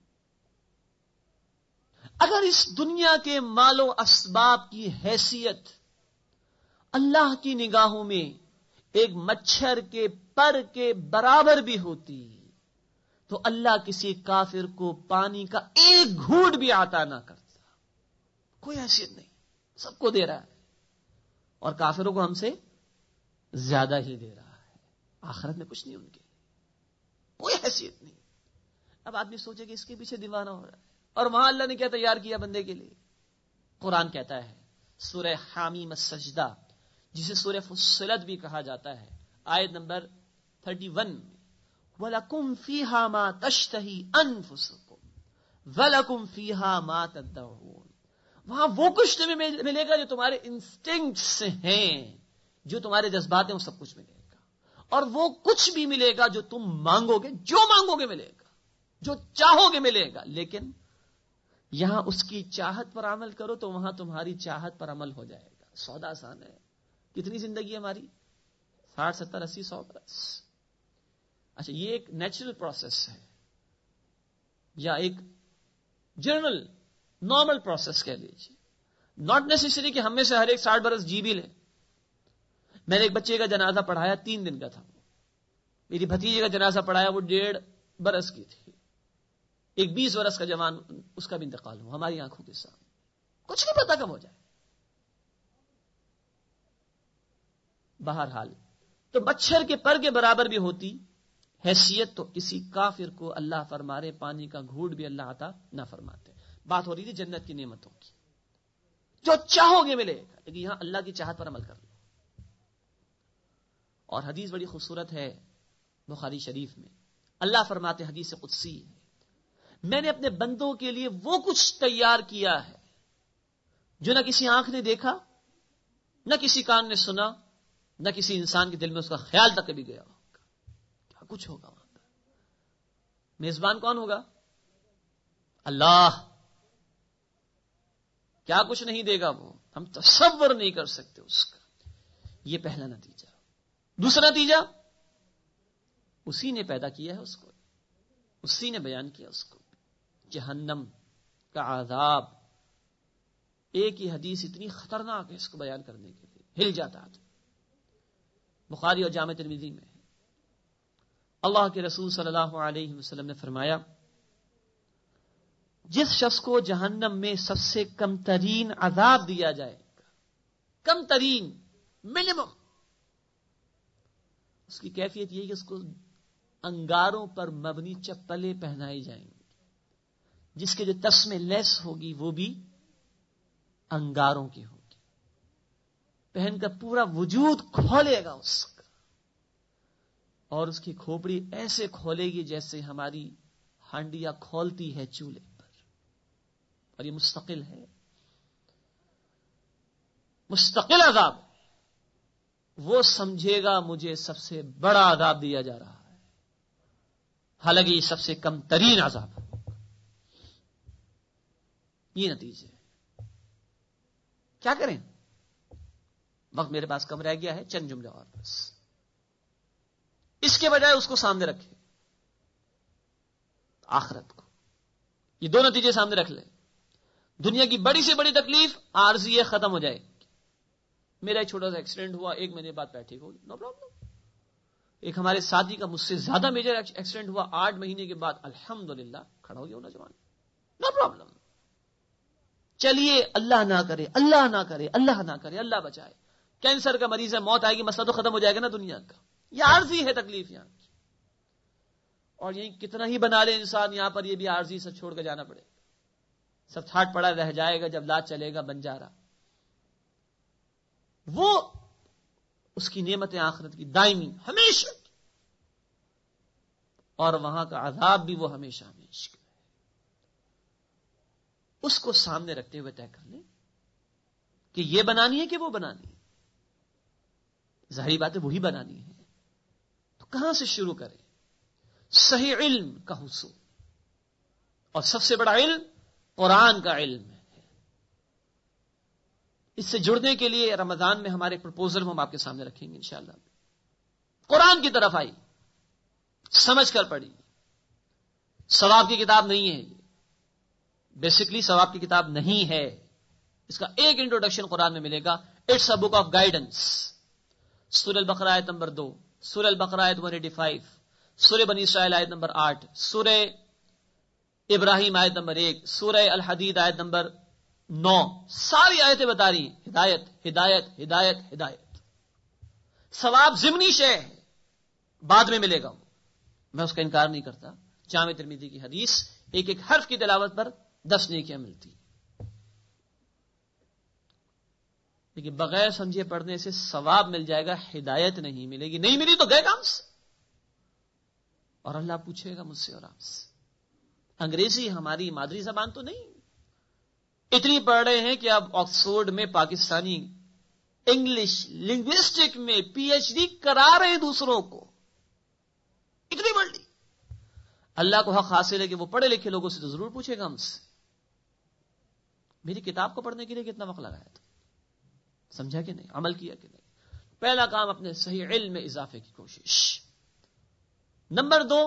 اگر اس دنیا کے مال و اسباب کی حیثیت اللہ کی نگاہوں میں ایک مچھر کے پر کے برابر بھی ہوتی تو اللہ کسی کافر کو پانی کا ایک گھونٹ بھی عطا نہ کرتا۔ کوئی حیثیت نہیں، سب کو دے رہا ہے، اور کافروں کو ہم سے زیادہ ہی دے رہا ہے۔ آخرت میں کچھ نہیں، ان کے کوئی حیثیت نہیں۔ اب آدمی سوچے کہ اس کے پیچھے دیوانہ ہو رہا ہے، اور وہاں اللہ نے کیا تیار کیا بندے کے لیے؟ قرآن کہتا ہے سورہ حامیم السجدہ، جسے سورہ فصلت بھی کہا جاتا ہے، آیت نمبر اکتیس میں، وَلَكُمْ فِيهَا مَا تَشْتَهِي أَنفُسُكُمْ وَلَكُمْ فِيهَا مَا تَدَّعُونَ، وہاں وہ کچھ تمہیں ملے گا جو تمہارے انسٹنکٹس ہیں، جو تمہارے جذبات ہیں، وہ سب کچھ ملے گا، اور وہ کچھ بھی ملے گا جو تم مانگو گے، جو مانگو گے ملے گا، جو چاہو گے ملے گا۔ لیکن یہاں اس کی چاہت پر عمل کرو تو وہاں تمہاری چاہت پر عمل ہو جائے گا۔ سودا آسان ہے۔ کتنی زندگی ہماری؟ ساٹھ ستر اسی سو برس۔ اچھا، یہ ایک نیچرل پروسیس ہے یا ایک جنرل نارمل پروسیس کہہ لیجیے، ناٹ نیسیسری کہ ہم میں سے ہر ایک ساٹھ برس جی بھی لے۔ میں نے ایک بچے کا جنازہ پڑھایا، تین دن کا تھا، میری بھتیجے کا جنازہ پڑھایا، وہ ڈیڑھ برس کی تھی، ایک بیس برس کا جوان، اس کا بھی انتقال ہوا ہماری آنکھوں کے سامنے، کچھ نہیں پتا کب ہو جائے۔ بہرحال تو مچھر کے پر کے برابر بھی ہوتی حیثیت تو کسی کافر کو اللہ فرمارے پانی کا گھونٹ بھی اللہ عطا نہ فرماتے۔ بات ہو رہی تھی جنت کی نعمتوں کی، جو چاہو گے ملے گا، لیکن یہاں اللہ کی چاہت پر عمل کر لو۔ اور حدیث بڑی خوبصورت ہے بخاری شریف میں، اللہ فرماتے، حدیث قدسی ہے، میں نے اپنے بندوں کے لیے وہ کچھ تیار کیا ہے جو نہ کسی آنکھ نے دیکھا، نہ کسی کان نے سنا، نہ کسی انسان کے دل میں اس کا خیال تک کبھی گیا ہوگا. کیا کچھ ہوگا وہاں پر. میزبان کون ہوگا؟ اللہ. کیا کچھ نہیں دے گا وہ، ہم تصور نہیں کر سکتے اس کا. یہ پہلا نتیجہ. دوسرا نتیجہ، اسی نے پیدا کیا ہے اس کو، اسی نے بیان کیا اس کو. جہنم کا عذاب، ایک ہی حدیث اتنی خطرناک ہے اس کو بیان کرنے کے لیے، ہل جاتا ہے. بخاری اور جامع ترمذی میں اللہ کے رسول صلی اللہ علیہ وسلم نے فرمایا، جس شخص کو جہنم میں سب سے کم ترین عذاب دیا جائے گا، کم ترین، منیمم، اس کی کیفیت یہ کہ اس کو انگاروں پر مبنی چپلیں پہنائی جائیں گی، جس کے جو تس میں لیس ہوگی وہ بھی انگاروں کی ہوگی. پہن کر پورا وجود کھولے گا اس کا، اور اس کی کھوپڑی ایسے کھولے گی جیسے ہماری ہانڈیاں کھولتی ہے چولہے پر. اور یہ مستقل ہے، مستقل عذاب. وہ سمجھے گا مجھے سب سے بڑا عذاب دیا جا رہا ہے، حالانکہ یہ سب سے کم ترین عذاب. یہ نتیجے. کیا کریں؟ وقت میرے پاس کم رہ گیا ہے، چند جملے اور بس. اس کے بجائے اس کو سامنے رکھے، آخرت کو. یہ دو نتیجے سامنے رکھ لیں. دنیا کی بڑی سے بڑی تکلیف عارضی ہے، ختم ہو جائے گی. میرا ایک چھوٹا سا ایکسیڈنٹ ہوا، ایک مہینے بعد بیٹھے ہوگی، نو پرابلم. ایک ہمارے ساتھی کا مجھ سے زیادہ میجر ایکسیڈنٹ ہوا، آٹھ مہینے کے بعد الحمدللہ کھڑا ہو گیا نوجوان، نو پرابلم. چلیے اللہ نہ کرے، اللہ نہ کرے، اللہ نہ کرے، اللہ بچائے. کینسر کا مریض ہے، موت آئے گی، مسئلہ تو ختم ہو جائے گا نا دنیا کا. یہ عارضی ہے تکلیف یہاں کی. اور یہی کتنا ہی بنا لے انسان، یہاں پر یہ بھی عارضی سے چھوڑ کے جانا پڑے گا. سب تھاٹ پڑا رہ جائے گا، جب لات چلے گا بن جا رہا. وہ اس کی نعمت آخرت کی دائمی ہمیشہ کی، اور وہاں کا عذاب بھی وہ ہمیشہ ہمیشہ کا. اس کو سامنے رکھتے ہوئے طے کر لیں کہ یہ بنانی ہے کہ وہ بنانی ہے. ظاہری بات ہے وہی بنانی ہے، تو کہاں سے شروع کریں؟ صحیح علم کا حصول، اور سب سے بڑا علم قرآن کا علم ہے. اس سے جڑنے کے لیے رمضان میں ہمارے پرپوزل ہم آپ کے سامنے رکھیں گے انشاءاللہ. قرآن کی طرف آئی، سمجھ کر پڑھی. ثواب کی کتاب نہیں ہے، بیسکلی ثواب کی کتاب نہیں ہے. اس کا ایک انٹروڈکشن قرآن میں ملے گا، it's a book of guidance. سورہ البقرہ آیت نمبر دو، سورہ البقرہ آیت ایک سو پچاسی، سورہ بنی اسرائیل آیت نمبر آٹھ، سورہ ابراہیم آیت نمبر ایک، سورہ الحدید آیت نمبر نو. ساری آیتیں بتا رہی ہیں ہدایت ہدایت ہدایت ہدایت. ثواب ضمنی شے ہے، بعد میں ملے گا وہ، میں اس کا انکار نہیں کرتا. جامع ترمذی کی حدیث، ایک ایک حرف کی تلاوت پر دس نیکیاں ملتی. لیکن بغیر سمجھے پڑھنے سے ثواب مل جائے گا، ہدایت نہیں ملے گی. نہیں ملی تو گئے کام سے، اور اللہ پوچھے گا مجھ سے اور آپ سے. انگریزی ہماری مادری زبان تو نہیں، اتنی پڑھ رہے ہیں کہ اب آکسفورڈ میں پاکستانی انگلش لنگوسٹک میں پی ایچ ڈی کرا رہے ہیں دوسروں کو. اتنی بڑھ لی. اللہ کو حق حاصل ہے کہ وہ پڑھے لکھے لوگوں سے تو ضرور پوچھے گا ہم سے، میری کتاب کو پڑھنے کے لیے کتنا وقت لگایا تھا، سمجھا کہ نہیں، عمل کیا کہ نہیں. پہلا کام اپنے صحیح علم میں اضافے کی کوشش. نمبر دو،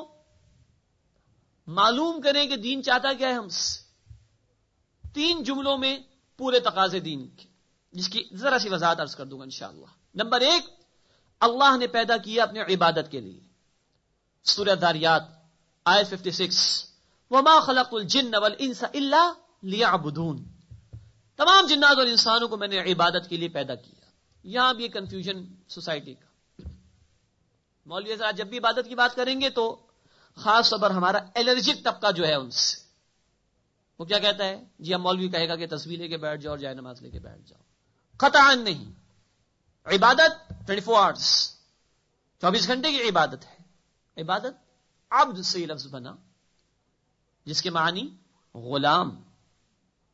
معلوم کریں کہ دین چاہتا کیا ہے ہم سے. تین جملوں میں پورے تقاضے دین کے، جس کی ذرا سی وضاحت عرض کر دوں گا انشاءاللہ. نمبر ایک، اللہ نے پیدا کیا اپنے عبادت کے لیے. سورہ داریات آیت چھپن، وما خلقت الجن والانس الا لیعبدون. تمام جنات اور انسانوں کو میں نے عبادت کے لیے پیدا کیا. یہاں بھی کنفیوژن سوسائٹی کا. مولوی حضرات جب بھی عبادت کی بات کریں گے تو خاص طور پر ہمارا الرجک طبقہ جو ہے ان سے، وہ کیا کہتا ہے؟ جی اب مولوی کہے گا کہ تصویر لے کے بیٹھ جاؤ اور جائے نماز لے کے بیٹھ جاؤ. قطعاً نہیں. عبادت ٹوینٹی فور آورس، چوبیس گھنٹے کی عبادت ہے. عبادت عبد سے لفظ بنا، جس کے معنی غلام.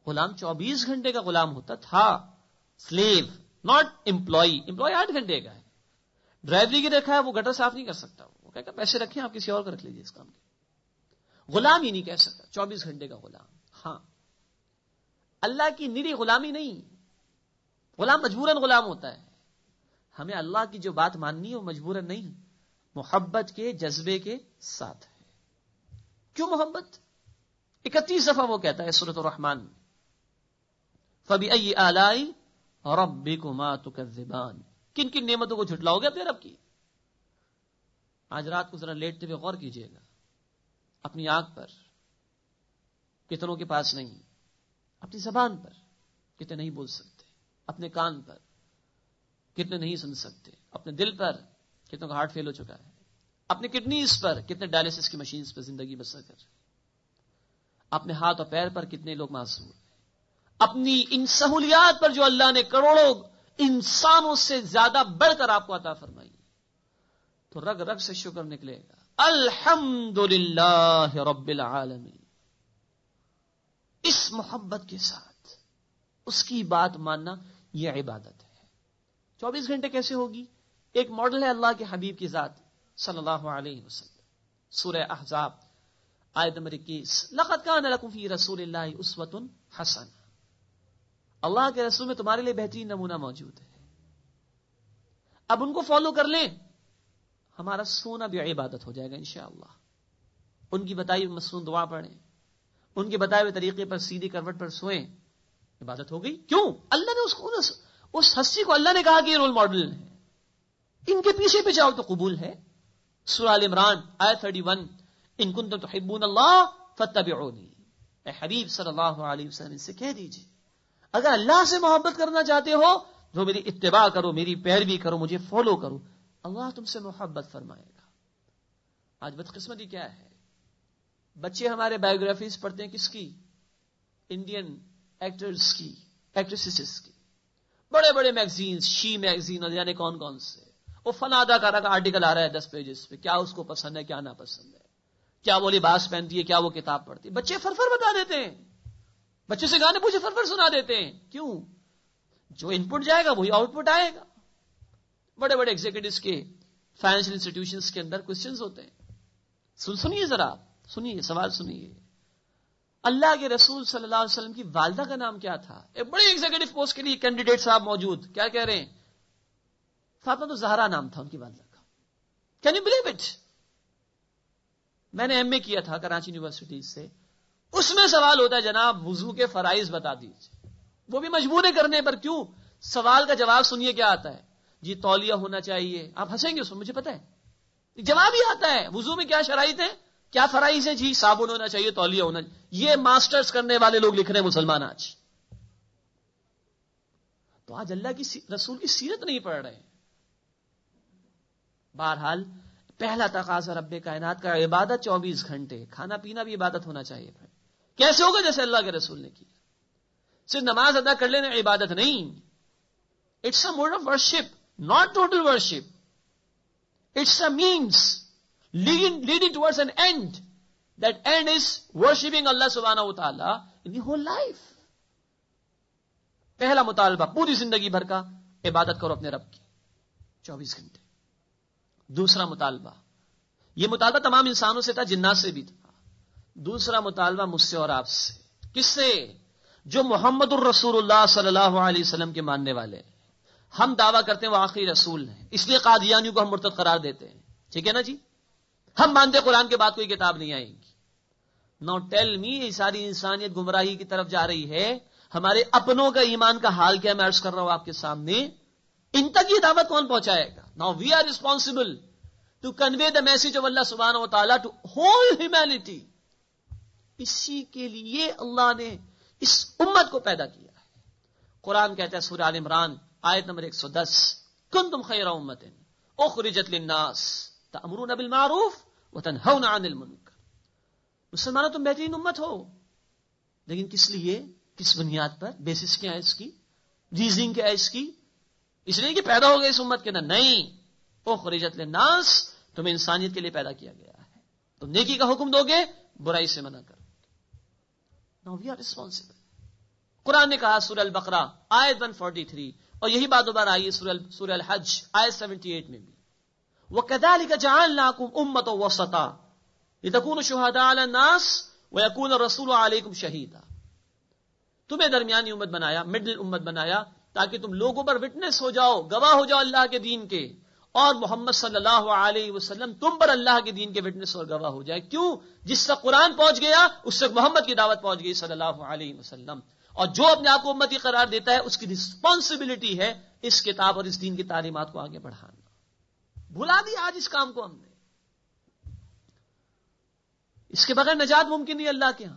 غلام چوبیس گھنٹے کا غلام ہوتا تھا، سلیو ناٹ امپلائی. امپلائی آٹھ گھنٹے کا ہے، ڈرائیوری کی رکھا ہے وہ گٹر صاف نہیں کر سکتا، وہ کہے گا پیسے رکھیں آپ کسی اور کو رکھ لیجیے اس کام کے. غلام ہی نہیں کہہ سکتا، چوبیس گھنٹے کا غلام. ہاں اللہ کی نری غلامی نہیں، غلام مجبوراً غلام ہوتا ہے. ہمیں اللہ کی جو بات ماننی ہے وہ مجبوراً نہیں، محبت کے جذبے کے ساتھ ہے. کیوں محبت؟ اکتیس دفعہ وہ کہتا ہے سورۃ الرحمن، فَبِأَيِّ آلَاءِ رَبِّكُمَا تُكَذِّبَانِ، کن کن نعمتوں کو جھٹلاؤ گے اپنے رب کی. آج رات کو ذرا لیٹتے ہوئے غور کیجئے گا اپنی آنکھ پر کتنوں کے پاس نہیں، اپنی زبان پر کتنے نہیں بول سکتے، اپنے کان پر کتنے نہیں سن سکتے، اپنے دل پر کتنوں کا ہارٹ فیل ہو چکا ہے، اپنے کڈنیز پر کتنے ڈائلسس کی مشینز پر زندگی بسر کر رہے ہیں، اپنے ہاتھ اور پیر پر کتنے لوگ معذور ہیں، اپنی ان سہولیات پر جو اللہ نے کروڑوں انسانوں سے زیادہ بڑھ کر آپ کو عطا فرمائی، تو رگ رگ سے شکر نکلے گا. الحمدللہ رب العالمین. اس محبت کے ساتھ اس کی بات ماننا یہ عبادت ہے. چوبیس گھنٹے کیسے ہوگی؟ ایک ماڈل ہے اللہ کے حبیب کی ذات صلی اللہ علیہ وسلم. سورہ احزاب آیت نمبر اکیس، لقد کان لکم فی رسول اللہ اسوۃ حسنہ. اللہ کے رسول میں تمہارے لیے بہترین نمونہ موجود ہے. اب ان کو فالو کر لیں، ہمارا سونا بھی عبادت ہو جائے گا انشاءاللہ. ان کی بتائی ہوئی مسنون دعا پڑھیں، ان کے بتائے ہوئے طریقے پر سیدھی کروٹ پر سوئیں، عبادت ہو گئی. کیوں؟ اللہ نے اس کو اس ہستی کو اللہ نے کہا کہ یہ رول ماڈل ہے، ان کے پیچھے پہ جاؤ تو قبول ہے. سورہ ال عمران آیت اکتیس، ان کنتم تحبون اللہ فاتبعونی. اے حبیب صلی اللہ علیہ وسلم سے کہہ دیجئے اگر اللہ سے محبت کرنا چاہتے ہو تو میری اتباع کرو، میری پیروی کرو، مجھے فالو کرو، اللہ تم سے محبت فرمائے گا. آج بدقسمتی کیا ہے، بچے ہمارے بایوگرافیز پڑھتے ہیں کس کی؟ انڈین ایکٹرز کی، ایکٹریسز کی. بڑے بڑے میگزینز، شی میگزین اور یعنی کون کون سے، وہ فلاں اداکارہ کا آرٹیکل آ رہا ہے دس پیجز پہ، کیا اس کو پسند ہے کیا ناپسند ہے، کیا وہ لباس پہنتی ہے، کیا وہ کتاب پڑھتی ہے. بچے فرفر بتا دیتے ہیں، بچے سے گانے پوچھے فرفر سنا دیتے ہیں. کیوں؟ جو ان پٹ جائے گا وہی آؤٹ پٹ آئے گا. بڑے بڑے ایگزیکٹوز کے فائنینشیل انسٹیٹیوشنز کے اندر کوسچنز ہوتے ہیں. سن سنیے ذرا سنیے سوال سنیے. اللہ کے رسول صلی اللہ علیہ وسلم کی والدہ کا نام کیا تھا؟ ایک بڑے ایگزیکٹو پوسٹ کے لیے کینڈیڈیٹ صاحب موجود، کیا کہہ رہے ہیں؟ فاطمہ تو زہرا نام تھا ان کی والدہ کا. Can you believe it? میں نے ایم اے کیا تھا کراچی یونیورسٹی سے. اس میں سوال ہوتا ہے جناب وضو کے فرائض بتا دیجیے، وہ بھی مجبور کرنے پر. کیوں؟ سوال کا جواب سنیے کیا آتا ہے، جی تولیہ ہونا چاہیے. آپ ہنسیں گے اس میں، مجھے پتا ہے جواب ہی آتا ہے. وضو میں کیا شرائط ہیں، کیا فرائض ہیں؟ جی صابن ہونا چاہیے، تولیہ ہونا چاہیے. یہ ماسٹرز کرنے والے لوگ لکھ رہے ہیں مسلمان آج. تو آج اللہ کی رسول کی سیرت نہیں پڑھ رہے. بہرحال پہلا تقاضا رب کائنات کا عبادت چوبیس گھنٹے، کھانا پینا بھی عبادت ہونا چاہیے. کیسے ہوگا؟ جیسے اللہ کے رسول نے کیا. صرف نماز ادا کر لینا عبادت نہیں، it's a mode of worship, not total worship. It's a means leading towards an end. That end is worshipping Allah سبحانہ و تعالی ان دی ہول لائف. پہلا مطالبہ پوری زندگی بھر کا عبادت کرو اپنے رب کی چوبیس گھنٹے. دوسرا مطالبہ، یہ مطالبہ تمام انسانوں سے تھا، جنات سے بھی تھا. دوسرا مطالبہ مجھ سے اور آپ سے. کس سے؟ جو محمد الرسول اللہ صلی اللہ علیہ وسلم کے ماننے والے. ہم دعویٰ کرتے ہیں وہ آخری رسول ہیں، اس لیے قادیانیوں کو ہم مرتد قرار دیتے ہیں. ٹھیک ہے نا جی؟ ہم مانتے قرآن کے بعد کوئی کتاب نہیں آئے گی. نو ٹیل می، یہ ساری انسانیت گمراہی کی طرف جا رہی ہے. ہمارے اپنوں کا ایمان کا حال کیا میں عرض کر رہا ہوں آپ کے سامنے. ان تک یہ دعوت کون پہنچائے گا؟ Now we are responsible to convey the message of Allah سبحانہ و تعالیٰ ٹو ہول ہیومینٹی. اسی کے لیے اللہ نے اس امت کو پیدا کیا ہے. قرآن کہتا ہے سورہ آل عمران آیت نمبر ایک سو دس، کنتم خیر امت اخرجت للناس تأمرون بالمعروف وتنہون عن المنکر. مسلمانوں تم بہترین امت ہو، لیکن کس لیے؟ کس بنیاد پر؟ بیسس کیا ہے اس کی؟ ریزننگ کیا ہے اس کی؟ اس لیے کہ پیدا ہو گئے اس امت کے اندر؟ نہیں، اخرجت للناس، تمہیں انسانیت کے لیے پیدا کیا گیا ہے. تم نیکی کا حکم دو گے، برائی سے منع کرو گے. Now we are responsible. قرآن نے کہا سورہ البقرہ آیت ایک سو تینتالیس، اور یہی بات دوبارہ آئی ہے سورہ سورہ الحج آیت اٹھہتر میں بھی، وَكَذَلِكَ جَعَلْنَاكُمْ أُمَّةً وَسَطًا لِتَكُونُوا شُهَدَاءَ عَلَى النَّاسِ وَيَكُونَ الرَّسُولُ عَلَيْكُمْ شَهِيدًا، تمہیں درمیانی امت بنایا، مڈل امت بنایا، تاکہ تم لوگوں پر وٹنس ہو جاؤ، گواہ ہو جاؤ اللہ کے دین کے، اور محمد صلی اللہ علیہ وسلم تم پر اللہ کے دین کے وٹنس اور گواہ ہو جائے۔ کیوں؟ جس تک قرآن پہنچ گیا اس تک محمد کی دعوت پہنچ گئی صلی اللہ علیہ وسلم، اور جو اپنے آپ کو امتی قرار دیتا ہے اس کی رسپانسبلٹی ہے اس کتاب اور اس دین کی تعلیمات کو آگے بڑھانا۔ بھلا دیا آج اس کام کو ہم نے، اس کے بغیر نجات ممکن نہیں اللہ کے ہاں۔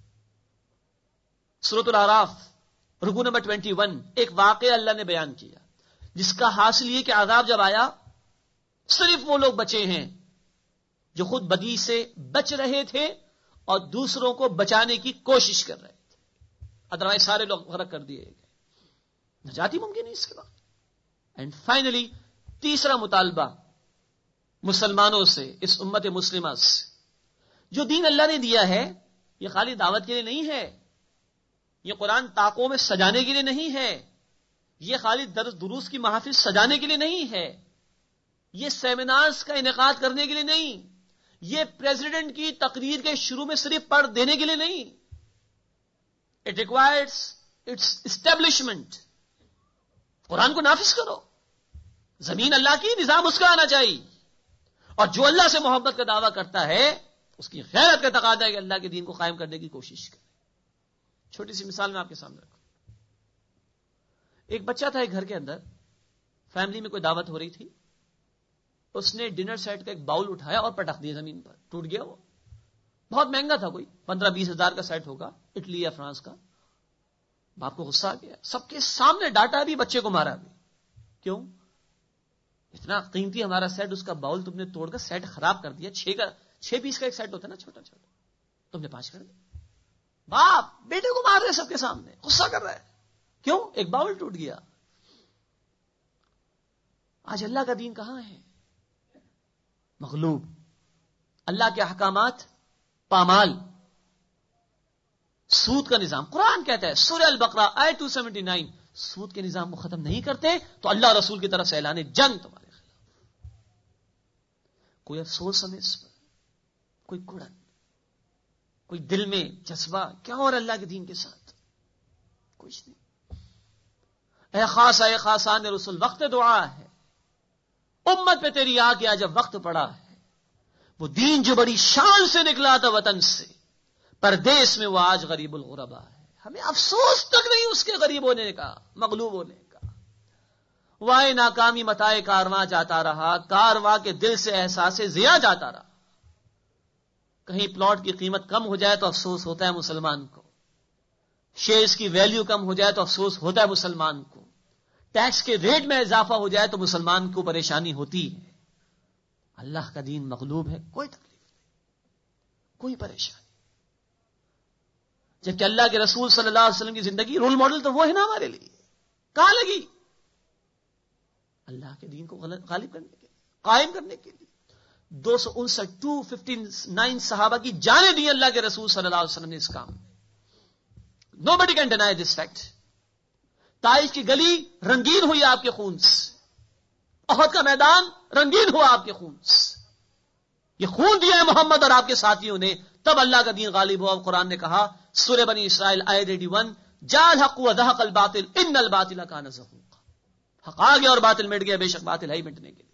سورۃ الاعراف رکوع نمبر اکیس، ایک واقعہ اللہ نے بیان کیا جس کا حاصل یہ کہ عذاب جب آیا صرف وہ لوگ بچے ہیں جو خود بدی سے بچ رہے تھے اور دوسروں کو بچانے کی کوشش کر رہے تھے، ادروائز سارے لوگ غرق کر دیے گئے، نجات ہی ممکن نہیں اس کے بعد۔ اینڈ فائنلی تیسرا مطالبہ مسلمانوں سے، اس امت مسلمہ سے، جو دین اللہ نے دیا ہے یہ خالی دعوت کے لیے نہیں ہے، یہ قرآن طاقوں میں سجانے کے لیے نہیں ہے، یہ خالی درس دروس کی محافل سجانے کے لیے نہیں ہے، یہ سیمینارز کا انعقاد کرنے کے لیے نہیں، یہ پریزیڈنٹ کی تقریر کے شروع میں صرف پڑھ دینے کے لیے نہیں، اٹ ریکوائرز اٹس اسٹیبلشمنٹ۔ قرآن کو نافذ کرو، زمین اللہ کی، نظام اس کا آنا چاہیے، اور جو اللہ سے محبت کا دعویٰ کرتا ہے اس کی غیرت کا تقاضا ہے کہ اللہ کے دین کو قائم کرنے کی کوشش کرے۔ چھوٹی سی مثال میں آپ کے سامنے رکھوں، ایک بچہ تھا ایک گھر کے اندر، فیملی میں کوئی دعوت ہو رہی تھی، اس نے ڈنر سیٹ کا ایک باؤل اٹھایا اور پٹک دیا زمین پر، ٹوٹ گیا۔ وہ بہت مہنگا تھا، کوئی پندرہ بیس ہزار کا سیٹ ہوگا، اٹلی یا فرانس کا۔ باپ کو غصہ آ گیا، سب کے سامنے ڈانٹا بھی، بچے کو مارا بھی۔ کیوں؟ اتنا قیمتی ہمارا سیٹ، اس کا باؤل تم نے توڑ کر سیٹ خراب کر دیا۔ چھ کا چھ پیس کا ایک سیٹ ہوتا ہے نا، چھوٹا چھوٹا، تم نے پانچ کر دیا۔ باپ بیٹے کو مار رہے سب کے سامنے، غصہ کر رہا ہے، کیوں؟ ایک باؤل ٹوٹ گیا۔ آج اللہ کا دین کہاں ہے؟ مغلوب، اللہ کے احکامات پامال، سود کا نظام۔ قرآن کہتا ہے سورہ البقرہ آیت دو سو ستانوے، سود کے نظام کو ختم نہیں کرتے تو اللہ رسول کی طرف سے اعلان جنگ تمہارے خلاف۔ کوئی افسوس ہمیں اس پر، کوئی کڑن، کوئی دل میں جذبہ کیا اور اللہ کے دین کے ساتھ کچھ نہیں۔ اے خاص اے خاصان رسول، وقت دعا ہے، امت پہ تیری آ گیا جب وقت پڑا ہے، وہ دین جو بڑی شان سے نکلا تھا وطن سے، پردیس میں وہ آج غریب الغربا ہے۔ ہمیں افسوس تک نہیں اس کے غریب ہونے کا، مغلوب ہونے کا۔ وائے ناکامی متائے کارواں جاتا رہا، کارواں کے دل سے احساس ضیاء جاتا رہا۔ کہیں پلاٹ کی قیمت کم ہو جائے تو افسوس ہوتا ہے مسلمان کو، شیئرز کی ویلیو کم ہو جائے تو افسوس ہوتا ہے مسلمان کو، ٹیکس کے ریٹ میں اضافہ ہو جائے تو مسلمان کو پریشانی ہوتی ہے۔ اللہ کا دین مغلوب ہے، کوئی تکلیف نہیں، کوئی پریشانی، جبکہ اللہ کے رسول صلی اللہ علیہ وسلم کی زندگی رول ماڈل تو وہ ہے نا ہمارے لیے۔ کہاں لگی؟ اللہ کے دین کو غالب کرنے کے لیے، قائم کرنے کے لیے۔ دو سو انسٹھ ٹو ففٹی نائن صحابہ کی جانیں دی اللہ کے رسول صلی اللہ علیہ وسلم نے اس کام میں۔ Nobody can deny this fact. Taif کی گلی رنگین ہوئی آپ کے خون سے، احد کا میدان رنگین ہوا آپ کے خون سے۔ یہ خون دیا ہے محمد اور آپ کے ساتھیوں نے، تب اللہ کا دین غالب ہوا۔ قرآن نے کہا سورہ بنی اسرائیل آیت اکیاسی، جاء الحق وزهق الباطل ان الباطل کان زهوقا، حق آ گیا اور باطل مٹ گیا، بے شک باطل ہے ہی مٹنے کے لیے۔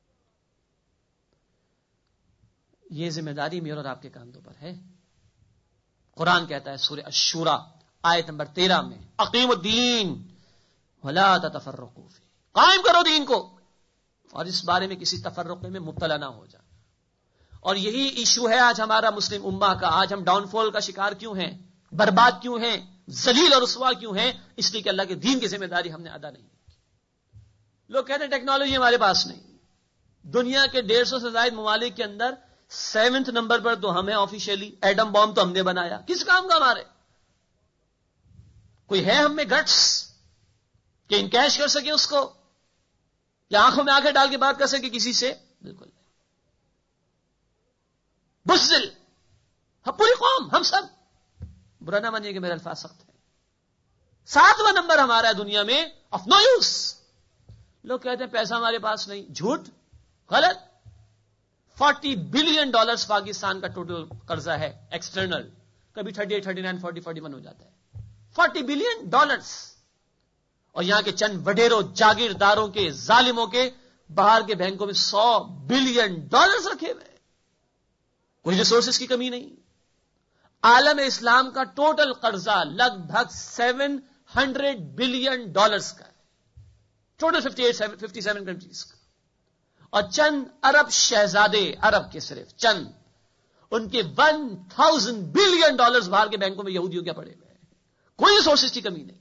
یہ ذمہ داری میرے اور آپ کے کاندھوں پر ہے۔ قرآن کہتا ہے سورہ الشورى آیت نمبر تیرہ میں، اقیم الدین ولا تتفرقوا فیہ، قائم کرو دین کو اور اس بارے میں کسی تفرقے میں مبتلا نہ ہو جائے۔ اور یہی ایشو ہے آج ہمارا مسلم امہ کا۔ آج ہم ڈاؤن فال کا شکار کیوں ہیں، برباد کیوں ہیں، ذلیل اور رسوا کیوں ہیں؟ اس لیے کہ اللہ کے دین کی ذمہ داری ہم نے ادا نہیں کی۔ لوگ کہتے ہیں ٹیکنالوجی ہمارے پاس نہیں۔ دنیا کے ڈیڑھ سو سے زائد ممالک کے اندر سیونتھ نمبر پر تو ہمیں آفیشیلی، ایٹم بام تو ہم نے بنایا، کس کام کا ہمارے؟ کوئی ہے ہم میں گٹس کہ انکیش کر سکے اس کو، یا آنکھوں میں آنکھیں ڈال کے بات کر سکے کسی سے؟ بالکل نہیں۔ بزدل، ہم پوری قوم، ہم سب، برا نہ مانیے کہ میرے الفاظ سخت ہیں، ساتواں نمبر ہمارا ہے دنیا میں آف نو یوز. لوگ کہتے ہیں پیسہ ہمارے پاس نہیں. جھوٹ، غلط. فورٹی بلین ڈالرز پاکستان کا ٹوٹل قرضہ ہے ایکسٹرنل. کبھی thirty eight thirty nine forty forty one ہو جاتا ہے. Forty billion dollars. اور یہاں کے چند وڈیروں جاگیرداروں کے ظالموں کے باہر کے بینکوں میں سو بلین ڈالرز رکھے ہوئے. کوئی ریسورسز کی کمی نہیں. عالم اسلام کا ٹوٹل قرضہ لگ بھگ سیون ہنڈریڈ بلین ڈالرز کا ہے. Total fifty eight fifty seven countries کا. اور چند عرب شہزادے، عرب کے صرف چند، ان کے ون تھاؤزینڈ بلین ڈالرز باہر کے بینکوں میں یہودیوں کے پڑے ہوئے ہیں. کوئی ریسورسز کی کمی نہیں.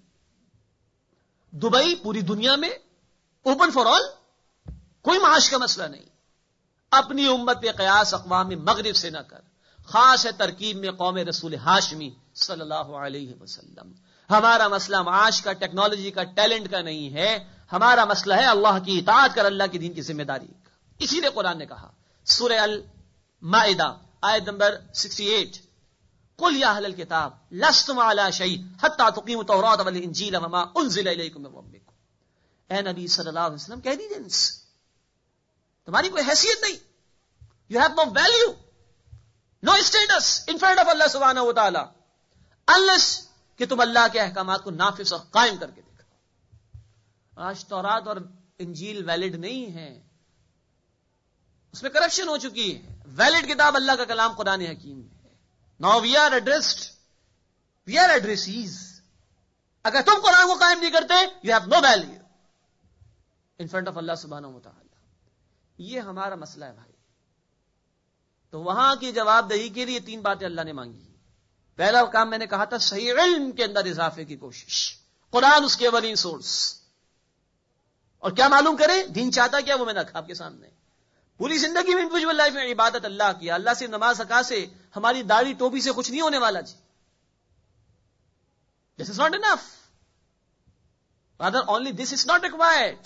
دبئی پوری دنیا میں اوپن فار آل، کوئی معاش کا مسئلہ نہیں. اپنی امت پہ قیاس اقوام مغرب سے نہ کر. خاص ہے ترکیب میں قوم رسول ہاشمی صلی اللہ علیہ وسلم. ہمارا مسئلہ معاش کا، ٹیکنالوجی کا، ٹیلنٹ کا نہیں ہے. ہمارا مسئلہ ہے اللہ کی اطاعت کر، اللہ کے دین کی ذمہ داری کا. اسی لیے قرآن نے کہا سورہ المائدہ آیت نمبر اڑسٹھ، قل یا اہل الکتاب لستم علی شیء حتی تقیموا التوراۃ والانجیل وما انزل الیکم من ربکم. اے نبی صلی اللہ علیہ وسلم کہہ دیجیے ان سے تمہاری کوئی حیثیت نہیں. You have no value, no status in front of Allah سبحانہ و تعالی انلیس کہ تم اللہ کے احکامات کو نافذ اور قائم کر کے دیکھو. آج تورات اور انجیل ویلڈ نہیں ہے، اس میں کرپشن ہو چکی ہے. ویلڈ کتاب اللہ کا کلام قرآن حکیم ہے. Now we are addressed, we are addressees. اگر تم قرآن کو قائم نہیں کرتے you have no value in front of Allah سبحانہ و تعالی. یہ ہمارا مسئلہ ہے بھائی. تو وہاں کی جواب دہی کے لیے تین باتیں اللہ نے مانگی. پہلا کام میں نے کہا تھا صحیح علم کے اندر اضافے کی کوشش. قرآن اس کے اولین سورس. اور کیا معلوم کریں دین چاہتا کیا وہ میں نے رکھا آپ کے سامنے. پوری زندگی میں انڈیویجول لائف میں عبادت اللہ کی، اللہ سے نماز زکات سے ہماری داڑھی ٹوپی سے کچھ نہیں ہونے والا جی. This is not enough. Rather only this is not required.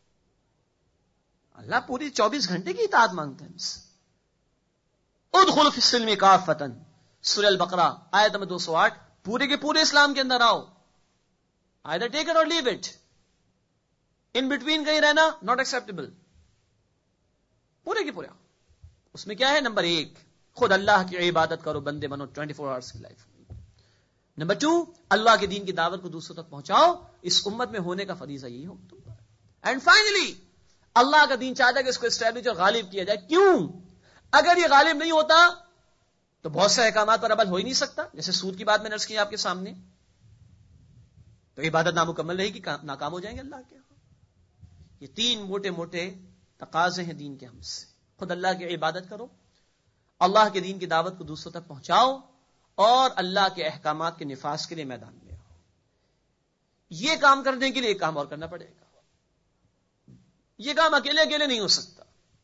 اللہ پوری چوبیس گھنٹے کی اطاعت مانگتے ہیں ہم سے. ادخلوا فی السلم کافۃ، سورہ البقرہ آیت نمبر دو سو آٹھ. پورے کے پورے اسلام کے اندر آؤ. either take it or leave it. In between کہیں رہنا ناٹ ایکسپٹیبل. پورے کے پورے آؤ. اس میں کیا ہے؟ نمبر ایک خود اللہ کی عبادت کرو، بندے بنو ٹوینٹی فور آورس کی لائف. نمبر ٹو اللہ کے دین کی دعوت کو دوسروں تک پہنچاؤ. اس امت میں ہونے کا فریضہ یہی ہو. اینڈ فائنلی اللہ کا دین چاہتا ہے کہ اس کو اسٹیبلش اور غالب کیا جائے. کیوں؟ اگر یہ غالب نہیں ہوتا تو بہت سے احکامات پر عمل ہو ہی نہیں سکتا. جیسے سود کی بات میں نے عرض کی آپ کے سامنے، تو عبادت نامکمل رہے گی، ناکام ہو جائیں گے اللہ کے. یہ تین موٹے موٹے تقاضے ہیں دین کے ہم سے. خود اللہ کی عبادت کرو، اللہ کے دین کی دعوت کو دوسروں تک پہنچاؤ، اور اللہ کے احکامات کے نفاذ کے لیے میدان میں آؤ. یہ کام کرنے کے لیے ایک کام اور کرنا پڑے گا. یہ کام اکیلے اکیلے نہیں ہو سکتا.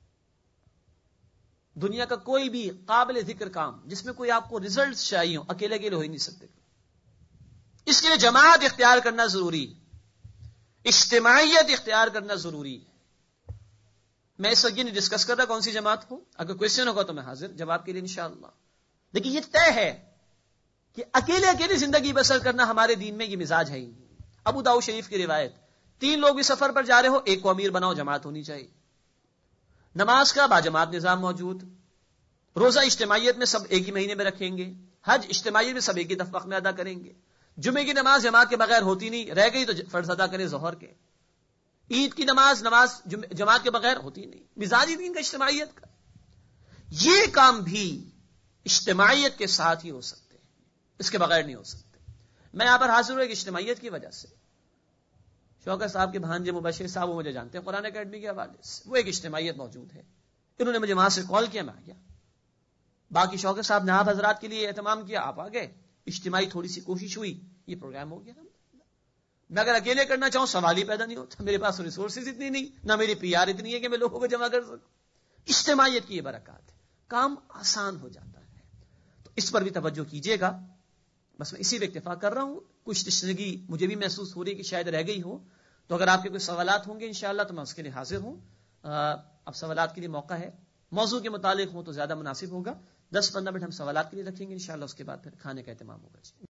دنیا کا کوئی بھی قابل ذکر کام جس میں کوئی آپ کو ریزلٹس چاہیے ہو، اکیلے اکیلے ہو ہی نہیں سکتے. اس کے لیے جماعت اختیار کرنا ضروری، اجتماعیت اختیار کرنا ضروری ہے. میں اس وقت یہ نہیں ڈسکس کر رہا کون سی جماعت ہو. اگر کوشچن ہوگا تو میں حاضر جواب کے لیے انشاءاللہ. لیکن یہ طے ہے کہ اکیلے اکیلے زندگی بسر کرنا ہمارے دین میں یہ مزاج ہے ہی. ابو داؤد شریف کی روایت، تین لوگ بھی سفر پر جا رہے ہو، ایک کو امیر بناؤ، جماعت ہونی چاہیے. نماز کا باجماعت نظام موجود، روزہ اجتماعیت میں سب ایک ہی مہینے میں رکھیں گے، حج اجتماعیت میں سب ایک ہی دفعہ میں ادا کریں گے. جمعے کی نماز جماعت کے بغیر ہوتی نہیں، رہ گئی تو فرض ادا کریں ظہر کے. عید کی نماز نماز جماعت کے بغیر ہوتی نہیں. مزاج دین کا اجتماعیت کا. یہ کام بھی اجتماعیت کے ساتھ ہی ہو سکتے ہیں، اس کے بغیر نہیں ہو سکتے. میں یہاں پر حاضر ہوں ایک اجتماعیت کی وجہ سے. شوکت صاحب کے بھانجے مبشر صاحب وہ مجھے جانتے ہیں قرآن اکیڈمی کے حوالے سے. وہ ایک اجتماعیت موجود ہے، انہوں نے مجھے وہاں سے کال کیا، میں آ گیا. باقی شوکت صاحب نے آپ حضرات کے لیے اہتمام کیا، آپ آ گئے. اجتماعی تھوڑی سی کوشش ہوئی، یہ پروگرام ہو گیا. میں اگر اکیلے کرنا چاہوں سوال ہی پیدا نہیں ہوتا. میرے پاس ریسورسز اتنی نہیں، نہ میری پی آر اتنی ہے کہ میں لوگوں کو جمع کر سکوں. اجتماعیت کی یہ برکات ہے، کام آسان ہو جاتا ہے. تو اس پر بھی توجہ کیجیے گا. بس میں اسی پہ اکتفا کر رہا ہوں. کچھ تشنگی مجھے بھی محسوس ہو رہی ہے کہ شاید رہ گئی ہو، تو اگر آپ کے کوئی سوالات ہوں گے انشاءاللہ تو میں اس کے لیے حاضر ہوں. اب سوالات کے لیے موقع ہے. موضوع کے متعلق ہوں تو زیادہ مناسب ہوگا. دس پندرہ منٹ ہم سوالات کے لیے رکھیں گے انشاءاللہ، اس کے بعد پھر کھانے کا اہتمام ہوگا.